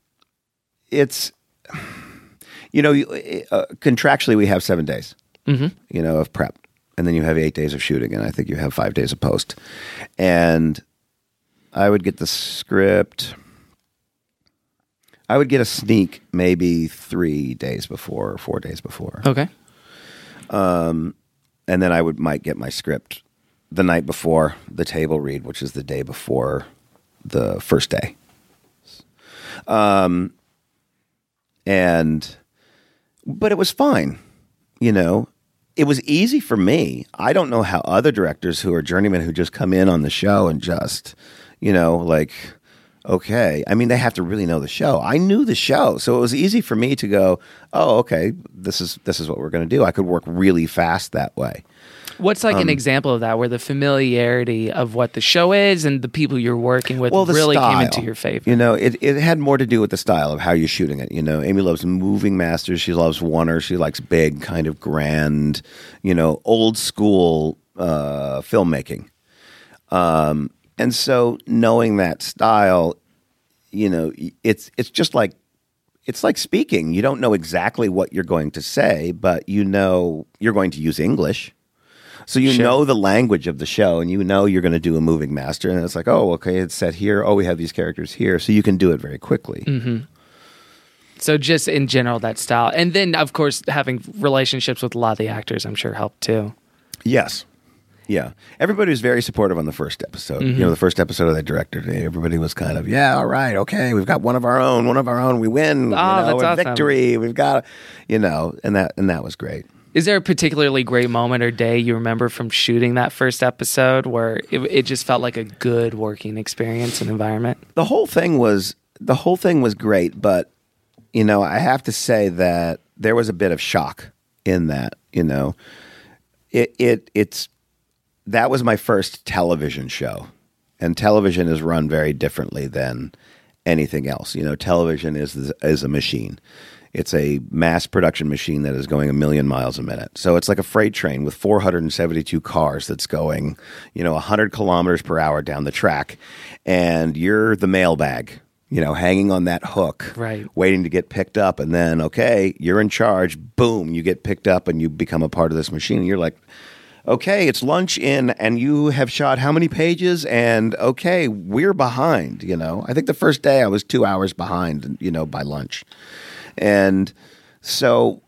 it's, you know, you- uh, contractually we have seven days, Mm-hmm. you know, of prep, and then you have eight days of shooting, and I think you have five days of post. And I would get the script. I would get a sneak maybe three days before or four days before, okay. and then I would might get my script the night before the table read, which is the day before the first day. Um, and, but it was fine. You know, it was easy for me. I don't know how other directors who are journeymen who just come in on the show and just, you know, like, okay. I mean, they have to really know the show. I knew the show, so it was easy for me to go, oh, okay, this is this is what we're going to do. I could work really fast that way. What's like Um, an example of that, where the familiarity of what the show is and the people you're working with Well, the really style, came into your favor? You know, it, it had more to do with the style of how you're shooting it. You know, Amy loves moving masters. She loves oneer. She likes big, kind of grand, you know, old school uh, filmmaking. Um, and so knowing that style, you know, it's it's just like it's like speaking. You don't know exactly what you're going to say, but you know you're going to use English. So you Sure. know the language of the show, and you know you're going to do a moving master, and it's like, oh, okay, it's set here. Oh, we have these characters here, so you can do it very quickly. Mm-hmm. So just in general, that style. And then, of course, having relationships with a lot of the actors, I'm sure, helped too. Yes, yeah. Everybody was very supportive on the first episode. You know, the first episode of the director day, everybody was kind of, yeah, all right, okay, we've got one of our own, one of our own. We win. Oh, you know, that's a awesome. victory. We've got, you know, and that and that was great. Is there a particularly great moment or day you remember from shooting that first episode where it, it just felt like a good working experience and environment? The whole thing was the whole thing was great, but you know, I have to say that there was a bit of shock in that. You know, it it it's that was my first television show, and television is run very differently than anything else. You know, television is is a machine. It's a mass production machine that is going a million miles a minute. So it's like a freight train with four hundred seventy-two cars that's going, you know, one hundred kilometers per hour down the track. And you're the mailbag, you know, hanging on that hook, Right. waiting to get picked up. And then, okay, you're in charge. Boom, you get picked up and you become a part of this machine. And you're like, okay, it's lunch in and you have shot how many pages? And okay, we're behind, you know. I think the first day I was two hours behind, you know, by lunch. And so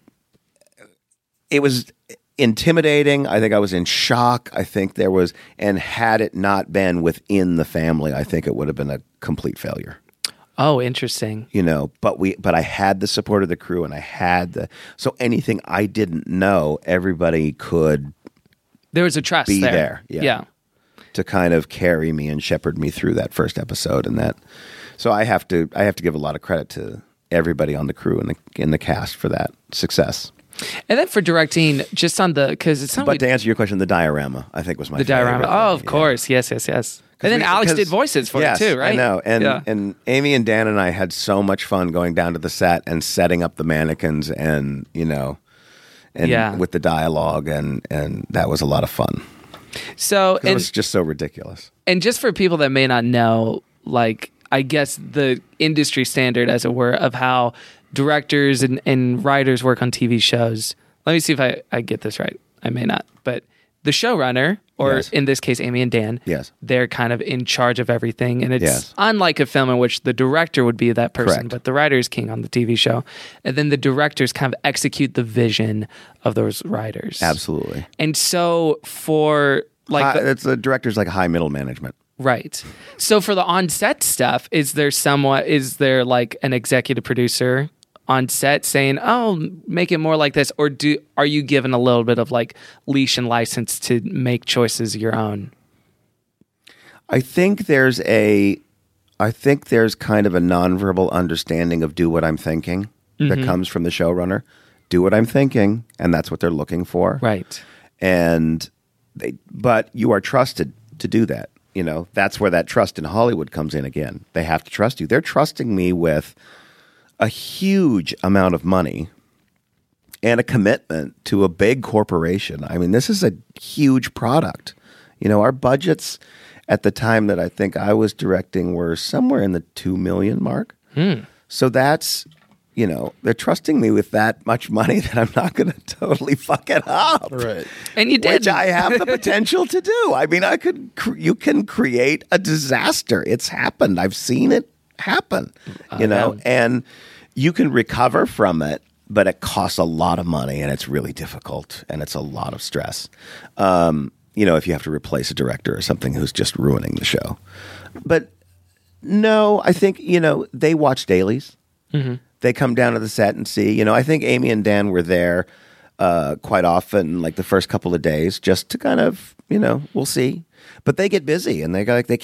it was intimidating. I think I was in shock. I think there was, and had it not been within the family, I think it would have been a complete failure. Oh, interesting. You know, but we, but I had the support of the crew, and I had the, so anything I didn't know, everybody could There was a trust be there. there. Yeah. yeah. To kind of carry me and shepherd me through that first episode, and that. So I have to, I have to give a lot of credit to everybody on the crew and the in the cast for that success. And then for directing, just on the, because it's not But to answer your question, the diorama, I think, was my the favorite diorama. thing. Oh, of Yeah. course. Yes, yes, yes. And then we- Alex because- did voices for yes, it too, right? I know. And yeah. and Amy and Dan and I had so much fun going down to the set and setting up the mannequins, and you know, and Yeah. with the dialogue, and and that was a lot of fun. So, 'Cause it and, was just so ridiculous. and just for people that may not know, like, I guess the industry standard, as it were, of how directors and, and writers work on T V shows. Let me see if I, I get this right. I may not. But the showrunner, or Yes. in this case, Amy and Dan, Yes. they're kind of in charge of everything. And it's Yes. unlike a film in which the director would be that person, Correct. but the writer is king on the T V show. And then the directors kind of execute the vision of those writers. Absolutely. And so for like High, the- it's the director's like high middle management. Right. So for the on-set stuff, is there somewhat is there like an executive producer on set saying, "Oh, make it more like this," or do are you given a little bit of like leash and license to make choices your own? I think there's a, I think there's kind of a nonverbal understanding of do what I'm thinking that comes from the showrunner. Do what I'm thinking, and that's what they're looking for. Right. And they, but you are trusted to do that. You know, that's where that trust in Hollywood comes in again. They have to trust you. They're trusting me with a huge amount of money and a commitment to a big corporation. I mean, this is a huge product. You know, our budgets at the time that I think I was directing were somewhere in the two million mark. So that's, you know, they're trusting me with that much money that I'm not going to totally fuck it up. Right. And you did. Which I have the potential to do. I mean, I could, cr- you can create a disaster. It's happened. I've seen it happen, you know, yeah. and you can recover from it, but it costs a lot of money and it's really difficult and it's a lot of stress. Um, you know, if you have to replace a director or something who's just ruining the show. But no, I think, you know, they watch dailies. Mm-hmm. They come down to the set and see, you know, I think Amy and Dan were there uh, quite often, like the first couple of days, just to kind of, you know, we'll see. But they get busy and they go like they can't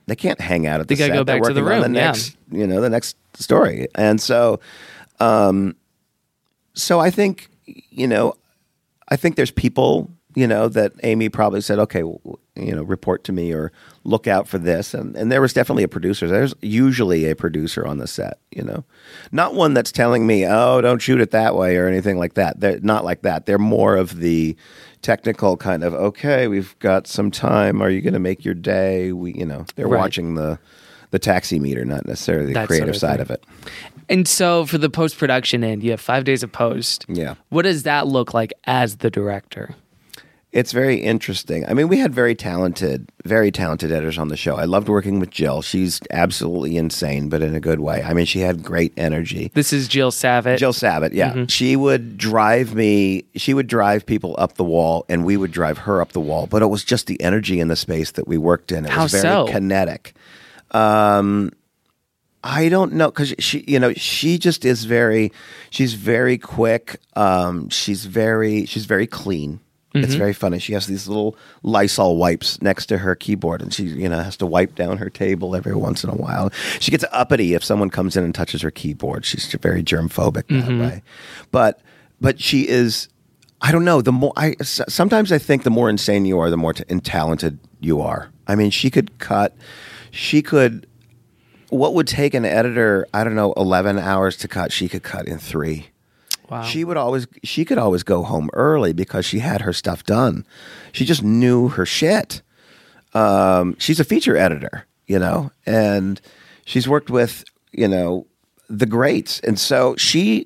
they can't hang out at the They gotta set. go back They're to the working on room, the yeah. next, you know, the next story. And so, um, so I think, you know, I think there's people, you know, that Amy probably said, okay, w- you know, report to me or look out for this. And, and there was definitely a producer. There's usually a producer on the set, you know, not one that's telling me, oh, don't shoot it that way or anything like that. They're not like that. They're more of the technical kind of, okay, we've got some time. Are you going to make your day? We, you know, they're Right. watching the, the taxi meter, not necessarily the That creative sort of side thing. of it. And so for the post production end, you have five days of post. Yeah. What does that look like as the director? It's very interesting. I mean, we had very talented, very talented editors on the show. I loved working with Jill. She's absolutely insane, but in a good way. I mean, she had great energy. This is Jill Savitt. Jill Savitt, yeah. She would drive me, she would drive people up the wall, and we would drive her up the wall. But it was just the energy in the space that we worked in. It How was very so? kinetic. Um, I don't know, because she, you know, she just is very, she's very quick. Um, she's very, she's very clean. It's very funny. She has these little Lysol wipes next to her keyboard, and she, you know, has to wipe down her table every once in a while. She gets uppity if someone comes in and touches her keyboard. She's very germ phobic that way. But, but she is. I don't know. The more I sometimes I think the more insane you are, the more t- talented you are. I mean, she could cut. She could. What would take an editor, I don't know, eleven hours to cut, she could cut in three. Wow. She would always, she could always go home early because she had her stuff done. She just knew her shit. Um, she's a feature editor, you know, and she's worked with, you know, the greats. And so she,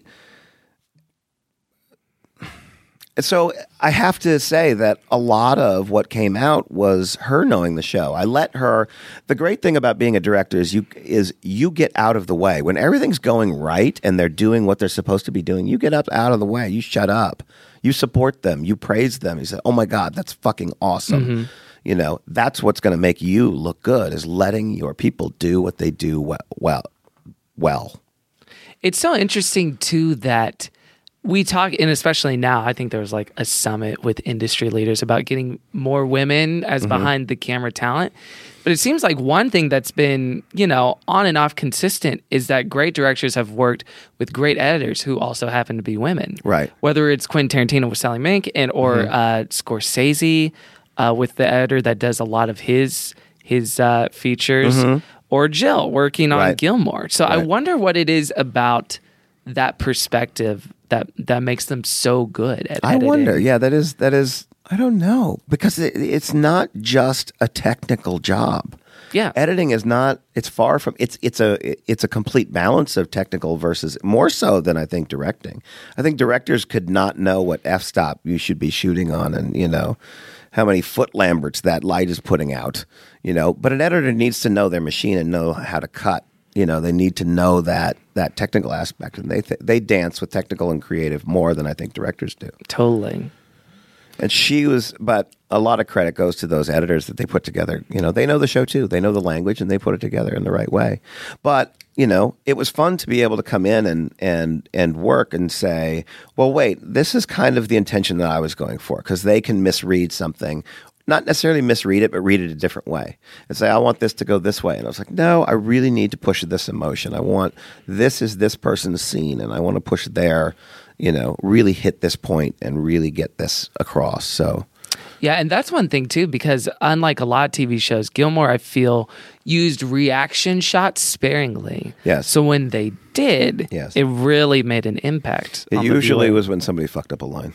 so I have to say that a lot of what came out was her knowing the show. I let her. The great thing about being a director is you is you get out of the way when everything's going right and they're doing what they're supposed to be doing. You get up out of the way. You shut up. You support them. You praise them. You say, "Oh my God, that's fucking awesome." You know, that's what's going to make you look good. Is letting your people do what they do well. Well, well. It's so interesting too that we talk, and especially now, I think there was like a summit with industry leaders about getting more women as Mm-hmm. behind the camera talent. But it seems like one thing that's been, you know, on and off consistent is that great directors have worked with great editors who also happen to be women. Right. Whether it's Quentin Tarantino with Sally Mink and or Mm-hmm. uh, Scorsese uh, with the editor that does a lot of his his uh, features, or Jill working on Mm-hmm. Right. Gilmore. So I Right. wonder what it is about that perspective that that makes them so good at I editing. wonder. Yeah, that is that is. I don't know because it, it's not just a technical job. Yeah. Editing is not. It's far from. It's it's a it's a complete balance of technical versus more so than I think directing. I think directors could not know what f-stop you should be shooting on, and you know how many foot Lamberts that light is putting out. You know, but an editor needs to know their machine and know how to cut. You know, they need to know that that technical aspect, and they th- they dance with technical and creative more than I think directors do. Totally. And she was, but a lot of credit goes to those editors that they put together. You know, they know the show too. They know the language and they put it together in the right way. But, you know, it was fun to be able to come in and and and work and say, well, wait, this is kind of the intention that I was going for, because they can misread something. Not necessarily misread it, but read it a different way and say, I want this to go this way. And I was like, no, I really need to push this emotion. I want, this is this person's scene, and I want to push their, you know, really hit this point and really get this across. So, Yeah, and that's one thing too, because unlike a lot of T V shows, Gilmore, I feel, used reaction shots sparingly. Yes. So when they did, Yes. it really made an impact. it on the usually viewer. was when somebody fucked up a line.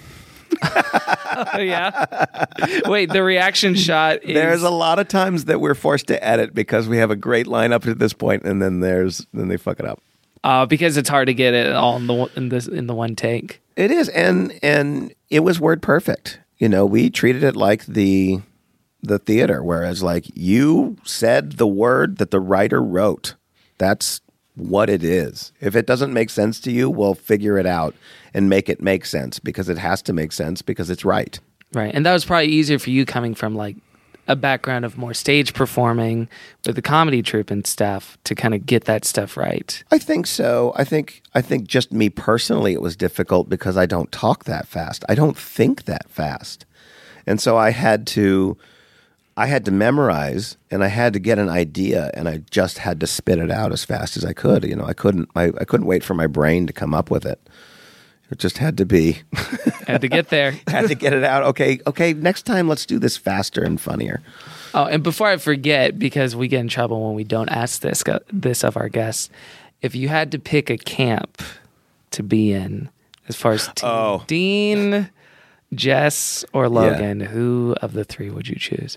Oh, yeah. Wait, the reaction shot is There's a lot of times that we're forced to edit because we have a great line up to this point, and then there's then they fuck it up. uh, because it's hard to get it all in the in this in the one take. It is, and and it was word perfect. You know, we treated it like the the theater, whereas like you said the word that the writer wrote. That's what it is. If it doesn't make sense to you, we'll figure it out and make it make sense, because it has to make sense because it's right. Right. And that was probably easier for you coming from like a background of more stage performing with the comedy troupe and stuff to kind of get that stuff right. I think so. I think I think just me personally, it was difficult because I don't talk that fast. I don't think that fast, and so I had to. I had to memorize, and I had to get an idea, and I just had to spit it out as fast as I could. You know, I couldn't, I, I couldn't wait for my brain to come up with it. It just had to be, Had to get there. had to get it out. Okay, okay. Next time, let's do this faster and funnier. Oh, and before I forget, because we get in trouble when we don't ask this this of our guests, if you had to pick a camp to be in, as far as Team Oh. Dean, Jess, or Logan, who of the three would you choose?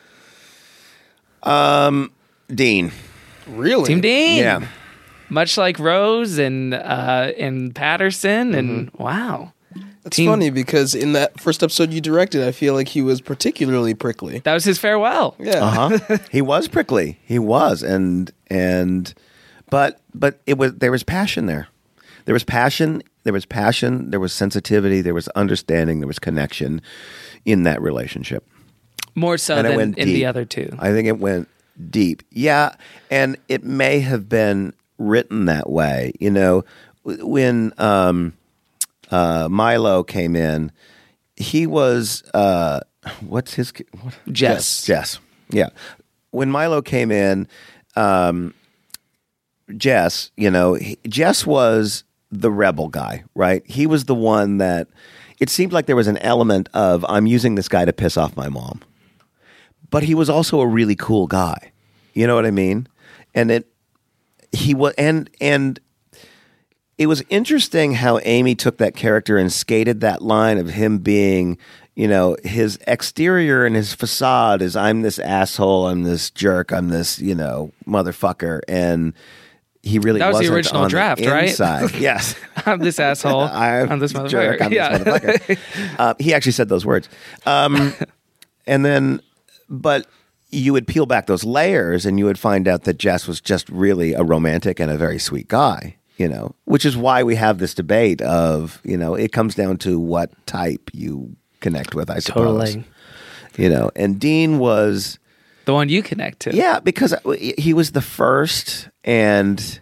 Um, Dean. Really? Team Dean. Yeah. Much like Rose and uh, and Patterson, and Mm-hmm. wow, That's Team- funny because in that first episode you directed, I feel like he was particularly prickly. that was his farewell. Yeah. Uh huh. He was prickly. He was, and and, but but it was there was passion there. There was passion. There was passion. There was sensitivity. There was understanding. There was connection in that relationship. More so And it than went in the deep. other two. I think it went deep. Yeah, and it may have been written that way. You know, w- when um, uh, Milo came in, he was uh, what's his what? Jess. Jess. Yeah. When Milo came in, um, Jess, you know, he, Jess was the rebel guy, right? He was the one that it seemed like there was an element of I'm using this guy to piss off my mom. But he was also a really cool guy. You know what I mean? And it he was and and it was interesting how Amy took that character and skated that line of him being, you know, his exterior and his facade is I'm this asshole, I'm this jerk, I'm this, you know, motherfucker, and he really That was the wasn't original on draft, the right? inside. Yes. I'm this asshole. I'm, I'm this a jerk. motherfucker. I'm Yeah. this motherfucker. Uh, he actually said those words. Um, and then, but you would peel back those layers and you would find out that Jess was just really a romantic and a very sweet guy, you know, which is why we have this debate of, you know, it comes down to what type you connect with, I suppose. Totally. You know, and Dean was... The one you connect to. Yeah, because he was the first, and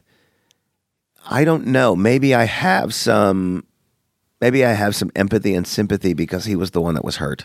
I don't know. Maybe I have some, maybe I have some empathy and sympathy because he was the one that was hurt.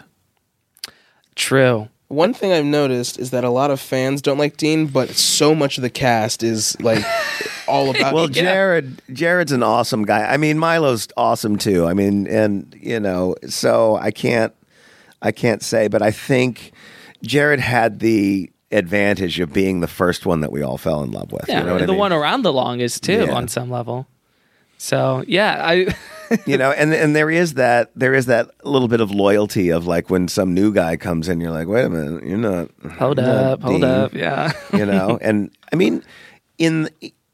True. One thing I've noticed is that a lot of fans don't like Dean, but so much of the cast is like all about. Well, Yeah. Jared, Jared's an awesome guy. I mean, Milo's awesome too. I mean, and you know, so I can't, I can't say, but I think Jared had the advantage of being the first one that we all fell in love with. Yeah, you know what the I mean? one around the longest too, Yeah. on some level. So yeah, I You know, and and there is that there is that little bit of loyalty of like when some new guy comes in, you're like, wait a minute, you're not. hold you're not up, hold Dean. up, yeah. You know, and I mean, in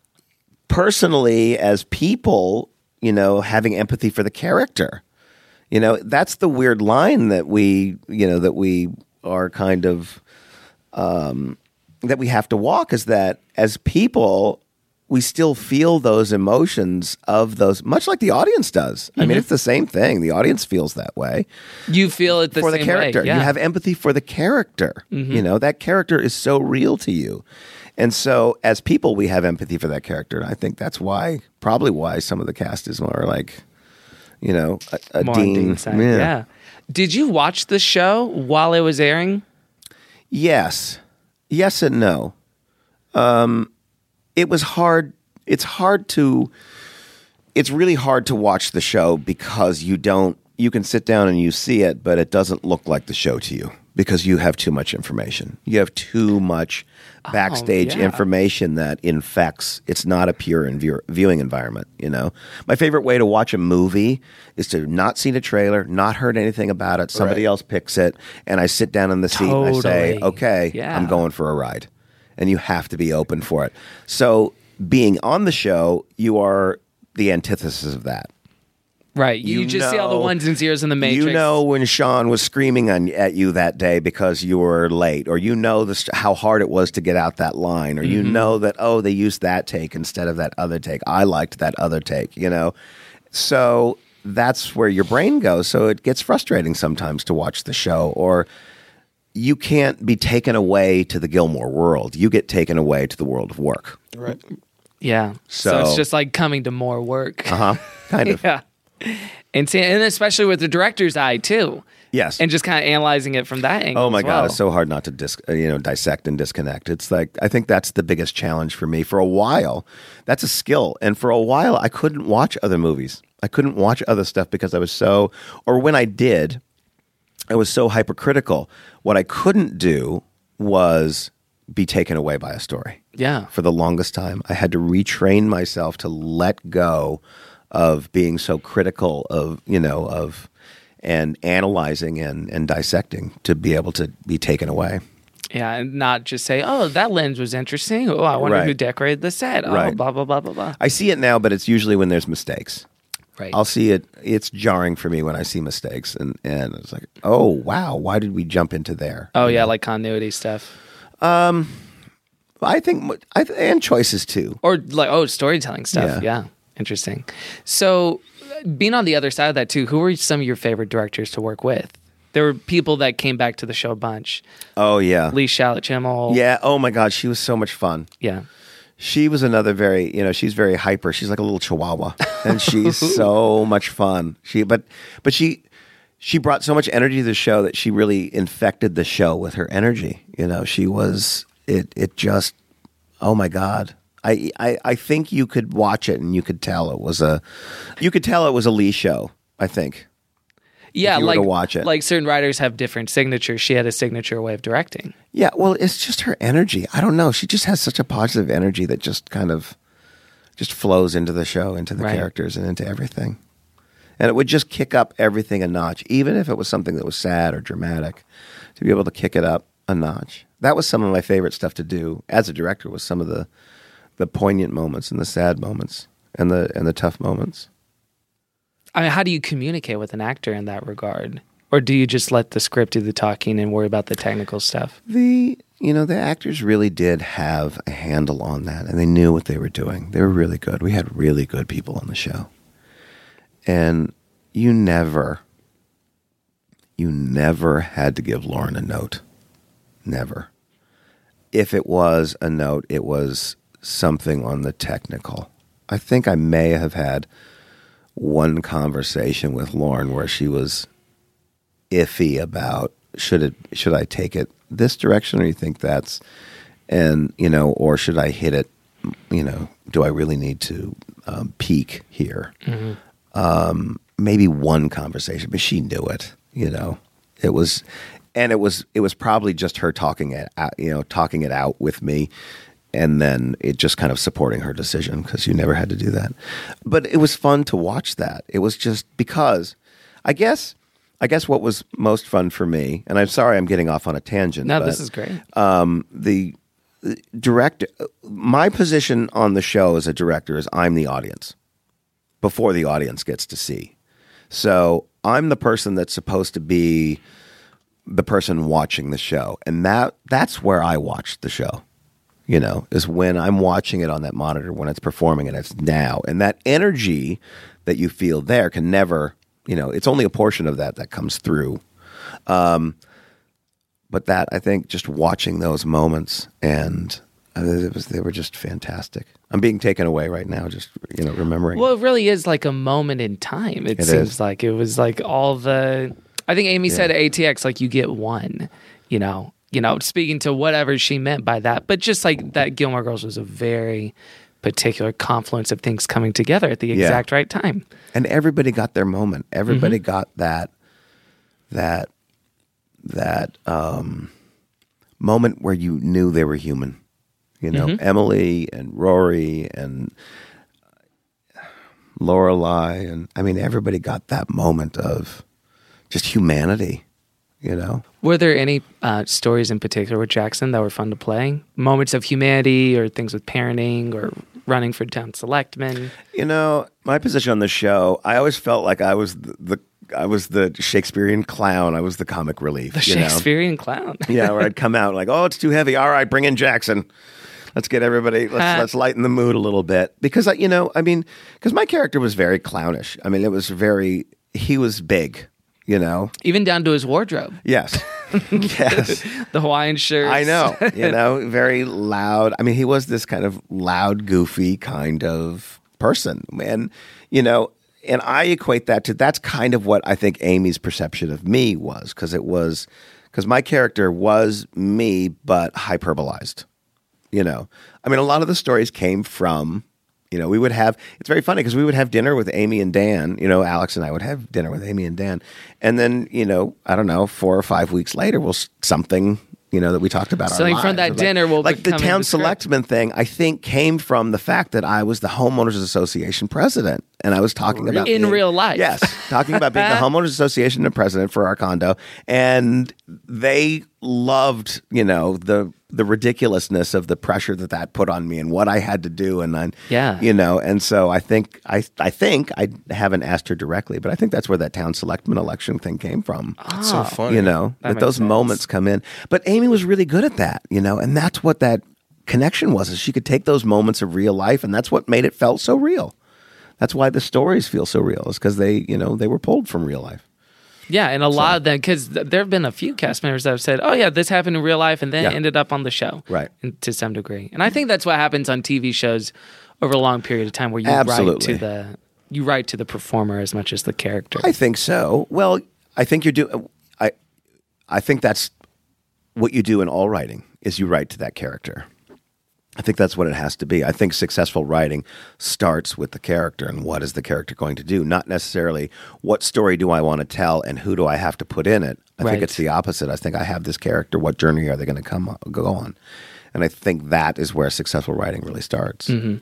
personally as people, you know, having empathy for the character, you know, that's the weird line that we, you know, that we are kind of um, that we have to walk is that as people. We still feel those emotions of those, much like the audience does. I mean, it's the same thing. The audience feels that way You feel it the for same the character. way. Yeah. You have empathy for the character. You know, that character is so real to you. And so as people, we have empathy for that character. And I think that's why, probably why some of the cast is more like, you know, a, a More on Dean. Dean's side. Yeah. Did you watch the show while it was airing? Yes. Yes and no. Um, it was hard. It's hard to, it's really hard to watch the show because you don't, you can sit down and you see it, but it doesn't look like the show to you because you have too much information. You have too much backstage yeah. information that infects. It's not a pure and view, viewing environment, you know? My favorite way to watch a movie is to not see the trailer, not heard anything about it. Somebody Right. else picks it and I sit down in the seat and I say, Totally. okay, Yeah. I'm going for a ride. And you have to be open for it. So being on the show, you are the antithesis of that. Right. You, You just see all the know- ones and zeros in the Matrix. You know when Sean was screaming on, at you that day because you were late, or you know the, st- how hard it was to get out that line, or you know that, oh, they used that take instead of that other take. I liked that other take, you know? So that's where your brain goes. So it gets frustrating sometimes to watch the show, or you can't be taken away to the Gilmore world. You get taken away to the world of work. Right. Yeah. So, So- it's just like coming to more work. Uh huh. Kind of. Yeah. And, see, and especially with the director's eye, too. Yes. And just kind of analyzing it from that angle. Oh my as God, well. it's so hard not to dis- uh, you know dissect and disconnect. It's like I think that's the biggest challenge for me. For a while, that's a skill, and for a while, I couldn't watch other movies. I couldn't watch other stuff because I was so, or when I did, I was so hypercritical. What I couldn't do was be taken away by a story. Yeah. For the longest time, I had to retrain myself to let go of being so critical of you know of. and analyzing and, and dissecting to be able to be taken away. Yeah, and not just say, oh, that lens was interesting. Oh, I wonder Right. who decorated the set. Oh, Right. blah, blah, blah, blah, blah. I see it now, but it's usually when there's mistakes. Right. I'll see it. It's jarring for me when I see mistakes. And, and it's like, oh, wow, why did we jump into there? oh, yeah, like continuity stuff. I think, I th- and choices too. Or like, oh, storytelling stuff. Yeah. Yeah. Interesting. So being on the other side of that too, who were some of your favorite directors to work with? There were people that came back to the show a bunch. Oh, yeah. Lee Shallot Chimmel. Yeah. Oh, my God. She was so much fun. Yeah. She was another very, you know, she's very hyper. She's like a little chihuahua, and she's so much fun. She, but, but she, she brought so much energy to the show that she really infected the show with her energy. You know, she was, it, it just, oh my God. I, I, I think you could watch it and you could tell it was a, you could tell it was a Lee show, I think. Yeah, you were like to watch it. like certain writers have different signatures. She had a signature way of directing. Yeah, well, it's just her energy. I don't know. She just has such a positive energy that just kind of just flows into the show, into the Right. characters, and into everything. And it would just kick up everything a notch, even if it was something that was sad or dramatic, to be able to kick it up a notch. That was some of my favorite stuff to do as a director, was some of the the poignant moments and the sad moments and the and the tough moments. I mean, how do you communicate with an actor in that regard? Or do you just let the script do the talking and worry about the technical stuff? The you know the actors really did have a handle on that, and they knew what they were doing. They were really good. We had really good people on the show, and you never, you never had to give Lauren a note. Never. If it was a note, it was something on the technical. I think I may have had one conversation with Lauren where she was iffy about should it should I take it this direction, or you think that's, and you know, or should I hit it, you know, do I really need to um, peak here? Mm-hmm. Um, maybe one conversation, but she knew it. You know, it was, and it was it was probably just her talking it out, you know, talking it out with me. And then it just kind of supporting her decision, because you never had to do that. But it was fun to watch that. It was just because, I guess, I guess what was most fun for me, and I'm sorry I'm getting off on a tangent. No, but, this is great. Um, the, the director, my position on the show as a director is I'm the audience before the audience gets to see. So I'm the person that's supposed to be the person watching the show, and that that's where I watch the show. You know, is when I'm watching it on that monitor, when it's performing, and it's now. And that energy that you feel there can never, you know, it's only a portion of that that comes through. Um, but that, I think, just watching those moments, and uh, it was, they were just fantastic. I'm being taken away right now, just, you know, remembering. Well, it really is like a moment in time. It, It seems is. like it was like all the, I think Amy Yeah. said at A T X, like you get one, you know, you know, speaking to whatever she meant by that. But just like that Gilmore Girls was a very particular confluence of things coming together at the Yeah. exact right time. And everybody got their moment. Everybody Mm-hmm. got that that that um, moment where you knew they were human. You know, Mm-hmm. Emily and Rory and Lorelai, and I mean, everybody got that moment of just humanity. You know, Were there any uh, stories in particular with Jackson that were fun to play? Moments of humanity or things with parenting or running for town selectman? you know, my position on the show, I always felt like I was the, the I was the Shakespearean clown. I was the comic relief. The you know? Shakespearean clown. Yeah, where I'd come out like, oh, it's too heavy. All right, bring in Jackson. Let's get everybody. Let's let's lighten the mood a little bit, because I, you know, I mean, because my character was very clownish. I mean, it was very. He was big, you know. Even down to his wardrobe. Yes, yes. The Hawaiian shirts. I know. You know, very loud. I mean, he was this kind of loud, goofy kind of person, and you know, and I equate that to that's kind of what I think Amy's perception of me was, because it was because my character was me but hyperbolized. You know, I mean, a lot of the stories came from, you know, we would have, it's very funny because we would have dinner with Amy and Dan, you know, Alex and I would have dinner with Amy and Dan. And then, you know, I don't know, four or five weeks later, we'll something, you know, that we talked about. Something our from that lives. dinner like, will like the become in town the script. selectman thing, I think came from the fact that I was the homeowners association president. And I was talking about In being- real life. Yes. Talking about being the homeowners association president for our condo. And they loved, you know, the, the ridiculousness of the pressure that that put on me and what I had to do. And then, Yeah. you know, and so I think, I, I think I haven't asked her directly, but I think that's where that town selectman election thing came from. That's so funny. You know, That that, makes those sense. moments come in. But Amy was really good at that, you know, and that's what that connection was, is she could take those moments of real life, and that's what made it felt so real. That's why the stories feel so real, is because they, you know, they were pulled from real life. Yeah, and a lot of them, because th- there have been a few cast members that have said, oh, yeah, this happened in real life, and then Yeah. it ended up on the show. Right. And to some degree. And I think that's what happens on T V shows over a long period of time, where you write Absolutely. to the you write to the performer as much as the character. I think so. Well, I think you're doing. I, I think that's what you do in all writing, is you write to that character. I think that's what it has to be. I think successful writing starts with the character and what is the character going to do, not necessarily what story do I want to tell and who do I have to put in it. I Right. think it's the opposite. I think I have this character. What journey are they going to come go on? And I think that is where successful writing really starts. Mm-hmm.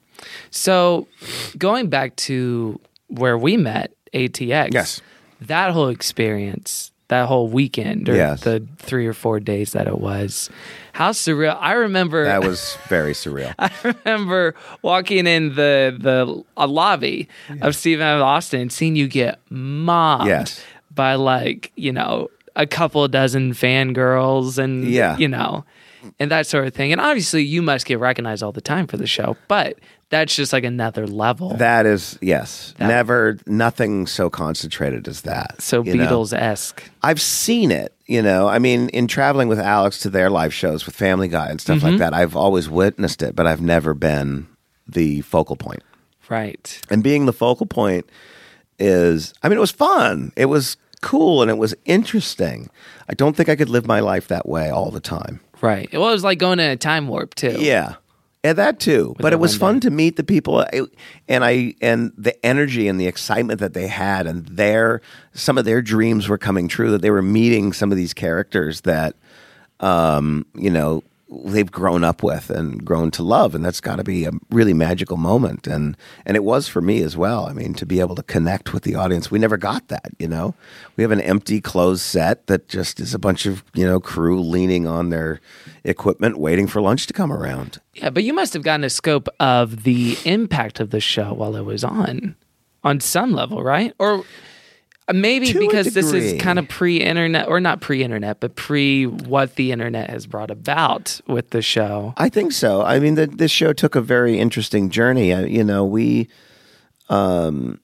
So going back to where we met, A T X, Yes. that whole experience, that whole weekend, or Yes. the three or four days that it was, how surreal. I remember That was very surreal. I remember walking in the the uh, lobby of Stephen F. Austin and seeing you get mobbed Yes. by, like, you know, a couple dozen fangirls and, Yeah. you know, and that sort of thing. And obviously you must get recognized all the time for the show, but that's just like another level. That is, yes. That- Never, nothing so concentrated as that. so you know? Beatles-esque. I've seen it, you know. I mean, in traveling with Alex to their live shows with Family Guy and stuff Mm-hmm. like that, I've always witnessed it, but I've never been the focal point. Right. And being the focal point is, I mean, it was fun. It was cool and it was interesting. I don't think I could live my life that way all the time. Right. Well, it was like going in a time warp, too. Yeah. And that too. But the it was window. fun to meet the people, I- and I and the energy and the excitement that they had, and their some of their dreams were coming true, that they were meeting some of these characters that um, you know, they've grown up with and grown to love, and that's got to be a really magical moment. And and it was for me as well. I mean, to be able to connect with the audience, we never got that. You know, we have an empty, closed set that just is a bunch of, you know, crew leaning on their equipment, waiting for lunch to come around. Yeah, but you must have gotten a scope of the impact of the show while it was on, on some level, right? Or maybe To a because this is degree. kind of pre-internet, or not pre-internet, but pre what the internet has brought about with the show. I think so. I mean, the, this show took a very interesting journey. Uh, you know, we, um,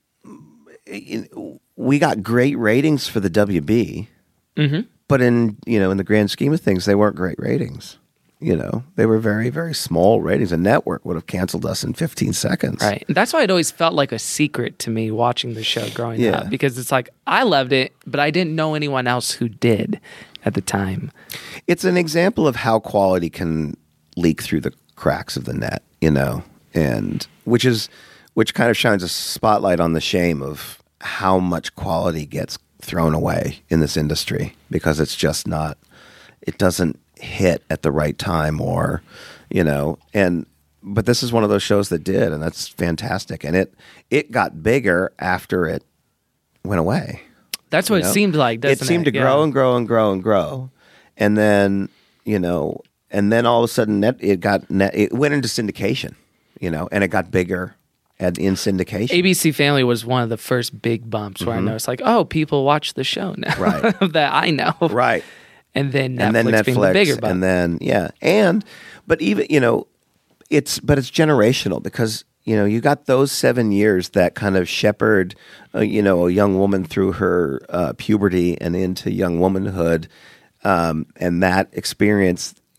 you- we got great ratings for the W B, Mm-hmm. but in you know in the grand scheme of things, they weren't great ratings. You know, they were very very small ratings. A network would have canceled us in fifteen seconds. Right. And that's why it always felt like a secret to me watching the show growing Yeah. up, because it's like I loved it, but I didn't know anyone else who did at the time. It's an example of how quality can leak through the cracks of the net, you know, and which is which kind of shines a spotlight on the shame of how much quality gets thrown away in this industry because it's just not, it doesn't hit at the right time, or, you know, and but this is one of those shows that did, and that's fantastic. And it it got bigger after it went away. That's what You it know? seemed like, doesn't It seemed to Yeah. grow and grow and grow and grow, and then you know, and then all of a sudden, net, it got net, it went into syndication, you know, and it got bigger and in syndication. A B C Family was one of the first big bumps where I noticed, like, oh, people watch the show now, Mm-hmm. Right. that I know, right? And then Netflix, And then Netflix, being the bigger bump. and then yeah, and but even you know, it's but it's generational because you know you got those seven years that kind of shepherd, uh, you know, a young woman through her uh, puberty and into young womanhood, um, and that experience,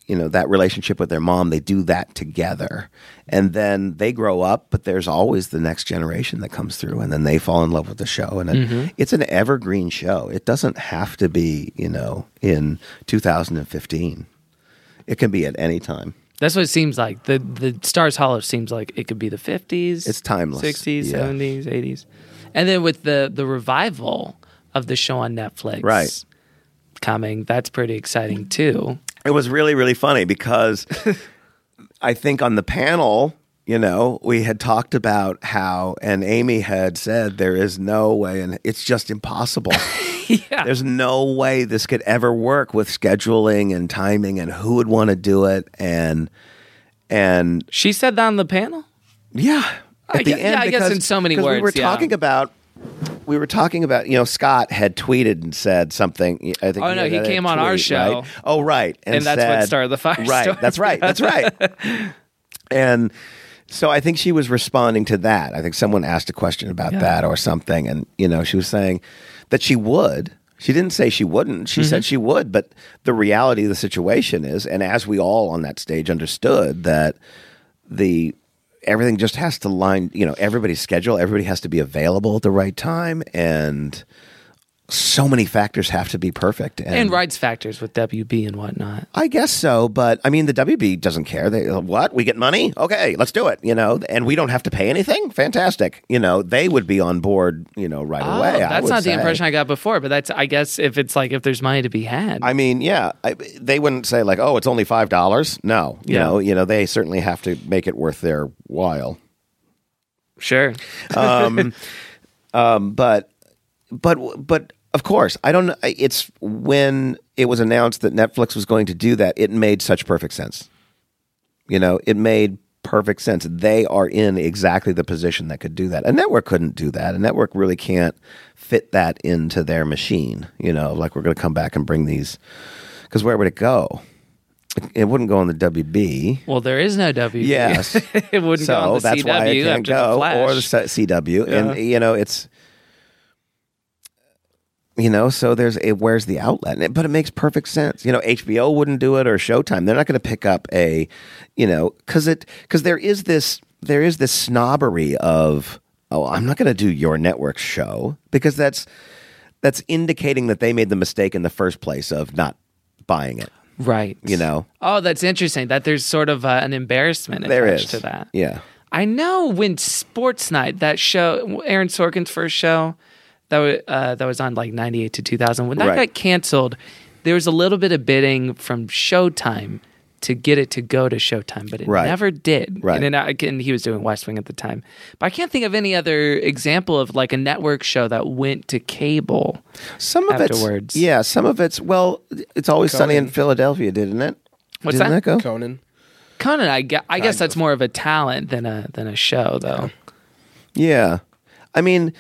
you know, that relationship with their mom, they do that together. And then they grow up, but there's always the next generation that comes through, and then they fall in love with the show. And it, Mm-hmm. it's an evergreen show. It doesn't have to be, you know, in two thousand fifteen. It can be at any time. That's what it seems like. The the Stars Hollow seems like it could be the fifties. It's timeless. sixties, Yeah. seventies, eighties. And then with the, the revival of the show on Netflix Right. coming, that's pretty exciting too. It was really, really funny because I think on the panel, you know, we had talked about how, and Amy had said, there is no way, and it's just impossible. Yeah. There's no way this could ever work with scheduling and timing and who would want to do it. And, and She said that on the panel? yeah, I at the guess- end, yeah, I guess because- in so many because we words, were yeah. talking about, we were talking about, you know, Scott had tweeted and said something. I think Oh, no, he had a came on our tweet, show. right? Oh, right. And that's what said- started the firestorm. Right. That's right. That's right. And so I think she was responding to that. I think someone asked a question about Yeah. that or something. And, you know, she was saying that she would. She didn't say she wouldn't. She Mm-hmm. said she would. But the reality of the situation is, and as we all on that stage understood, that the everything just has to line, you know, everybody's schedule, everybody has to be available at the right time. And so many factors have to be perfect. And rights factors with W B and whatnot. I guess so, but I mean, the W B doesn't care. They what? We get money? Okay, let's do it. You know, and we don't have to pay anything. Fantastic. You know, they would be on board. You know, right Oh, away. I that's would not the say. impression I got before, but that's, I guess, if it's like, if there's money to be had. I mean, yeah, I, they wouldn't say like, oh, it's only five dollars. No, you Yeah. know, you know, they certainly have to make it worth their while. Sure. Um, um, but, but, but. Of course, I don't know. It's when it was announced that Netflix was going to do that, it made such perfect sense. You know, it made perfect sense. They are in exactly the position that could do that. A network couldn't do that. A network really can't fit that into their machine. You know, like we're going to come back and bring these, because where would it go? It, it wouldn't go on the W B. Well, there is no W B. Yes. It wouldn't So go on the that's C W why it can't after go, the Flash. or the C- CW. Yeah. And, you know, it's, you know, so there's it, where's the outlet? And it- But it makes perfect sense. You know, H B O wouldn't do it, or Showtime. They're not going to pick up a, you know, because it because there is this there is this snobbery of, oh, I'm not going to do your network show, because that's that's indicating that they made the mistake in the first place of not buying it. Right. You know, Oh, that's interesting. That there's sort of uh, an embarrassment there attached is to that. Yeah. I know when Sports Night, that show, Aaron Sorkin's first show, that was, uh, that was on like ninety-eight to two thousand. When that Right. got canceled, there was a little bit of bidding from Showtime to get it to go to Showtime, but it Right. never did. Right. And then again, he was doing West Wing at the time. But I can't think of any other example of like a network show that went to cable. Some of Afterwards. it's yeah. Some of it's well. It's Always Sunny in Conan. Philadelphia, didn't it? What's didn't that? go? Conan. Conan, I, gue- I guess Kind that's of. more of a talent than a than a show, though. Yeah. I mean,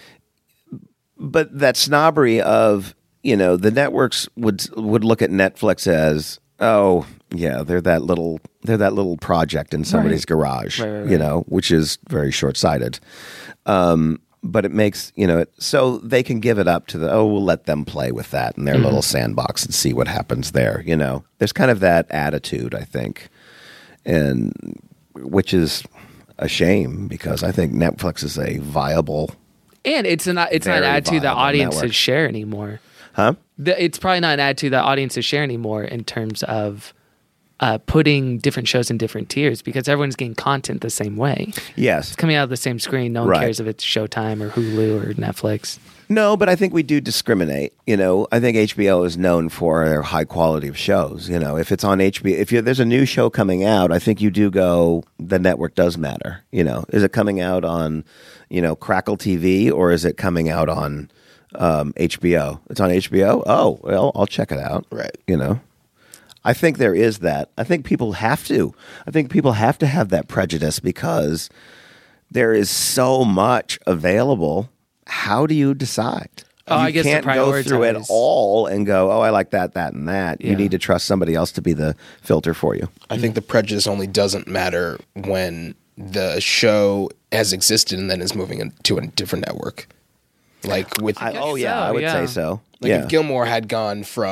but that snobbery of, you know, the networks would would look at Netflix as, oh, yeah, they're that little they're that little project in somebody's garage, Right, right, you right. know, which is very short-sighted. Um, but it makes, you know, it, so they can give it up to the, oh, we'll let them play with that in their Mm-hmm. little sandbox and see what happens there, you know. There's kind of that attitude, I think, and which is a shame, because I think Netflix is a viable, And it's not it's not an Very attitude that viable audiences network. share anymore. huh? The, it's probably not an attitude that audiences share anymore in terms of uh, putting different shows in different tiers, because everyone's getting content the same way. Yes. It's coming out of the same screen. No one Right. cares if it's Showtime or Hulu or Netflix. No, but I think we do discriminate. You know, I think H B O is known for their high quality of shows. You know, if it's on H B O, if you, there's a new show coming out, I think you do go, the network does matter. You know, is it coming out on, you know, Crackle T V, or is it coming out on um, H B O? It's on H B O? Oh, well, I'll check it out. Right. You know, I think there is that. I think people have to. I think people have to have that prejudice, because there is so much available. How do you decide? Oh, you I guess to can't go through it prioritize. all and go, oh, I like that, that, and that. You Yeah. need to trust somebody else to be the filter for you. I think the prejudice only doesn't matter when the show has existed and then is moving into a different network. Like with I, guess oh, yeah, so, I would yeah. say so. like yeah. if Gilmore had gone from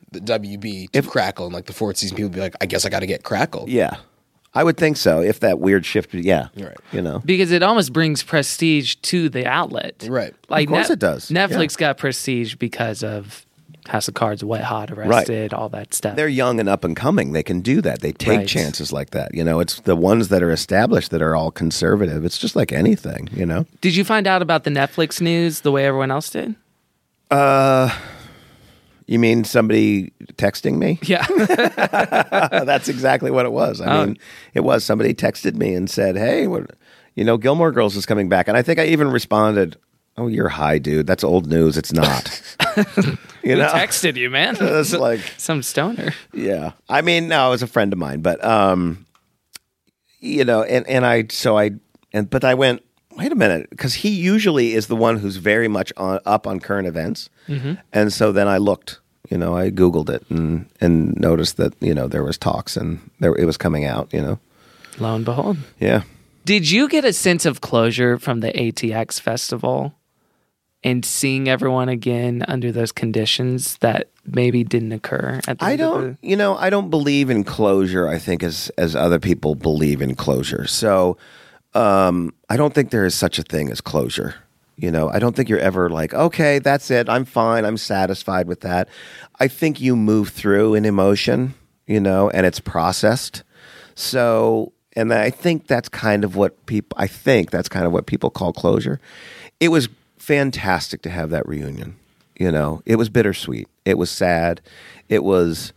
the W B to Crackle, and like the fourth season, people would be like, I guess I got to get Crackle. Yeah. I would think so. If that weird shift, yeah. Right. You know. Because it almost brings prestige to the outlet. Right. Like Of course Net- it does. Netflix Yeah. got prestige because of House of Cards, Wet Hot, Arrested, all that stuff. They're young and up and coming. They can do that. They take Right. chances like that. You know, it's the ones that are established that are all conservative. It's just like anything, you know? Did you find out about the Netflix news the way everyone else did? You mean somebody texting me? Yeah. That's exactly what it was. I Oh. mean, it was somebody texted me and said, hey, what, you know, Gilmore Girls is coming back. And I think I even responded, oh, you're high, dude. That's old news. It's not. You Who know? texted you, man? It's like, Some stoner. yeah. I mean, no, it was a friend of mine, but, um, you know, and, and I, so I, and, but I went, wait a minute, because he usually is the one who's very much on, up on current events. Mm-hmm. And so then I looked, you know, I Googled it and, and noticed that, you know, there was talks and there, it was coming out, you know. Lo and behold. Yeah. Did you get a sense of closure from the A T X festival and seeing everyone again under those conditions that maybe didn't occur at the I end of don't, you know, I don't believe in closure, I think, as, as other people believe in closure. So um, I don't think there is such a thing as closure. You know, I don't think you're ever like, okay, that's it. I'm fine. I'm satisfied with that. I think you move through an emotion, you know, and it's processed. So, and I think that's kind of what people, I think that's kind of what people call closure. It was fantastic to have that reunion. You know, it was bittersweet. It was sad. It was,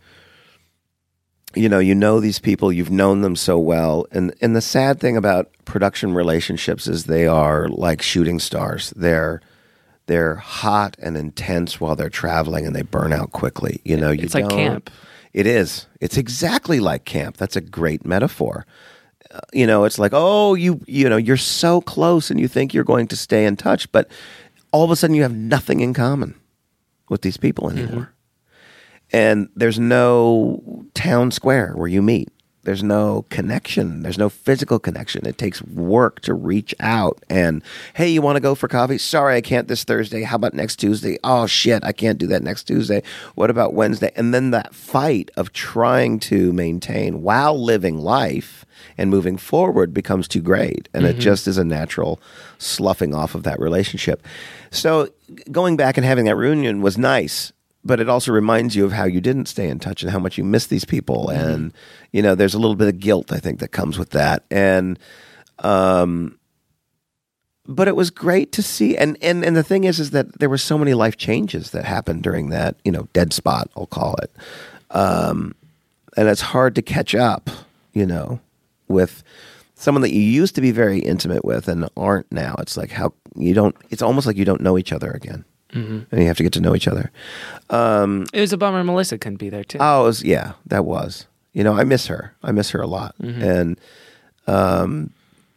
you know, you know these people, you've known them so well. And and the sad thing about production relationships is they are like shooting stars. They're they're hot and intense while they're traveling and they burn out quickly. You know, you It's like don't- camp. It is. It's exactly like camp. That's a great metaphor. Uh, you know, it's like, oh, you you know, you're so close and you think you're going to stay in touch, but all of a sudden you have nothing in common with these people anymore. And there's no town square where you meet. There's no connection. There's no physical connection. It takes work to reach out and, hey, you want to go for coffee? Sorry, I can't this Thursday. How about next Tuesday? Oh, shit, I can't do that next Tuesday. What about Wednesday? And then that fight of trying to maintain while living life and moving forward becomes too great. And it just is a natural sloughing off of that relationship. So going back and having that reunion was nice. But it also reminds you of how you didn't stay in touch and how much you miss these people. And, you know, there's a little bit of guilt, I think, that comes with that. And, um, but it was great to see. And, and, and the thing is, is that there were so many life changes that happened during that, you know, dead spot, I'll call it. Um, and it's hard to catch up, you know, with someone that you used to be very intimate with and aren't now. It's like how you don't, it's almost like you don't know each other again. Mm-hmm. And you have to get to know each other. Um, It was a bummer Melissa couldn't be there too. oh, it was, yeah, that was. You know, I miss her. I miss her a lot. Mm-hmm. And, um,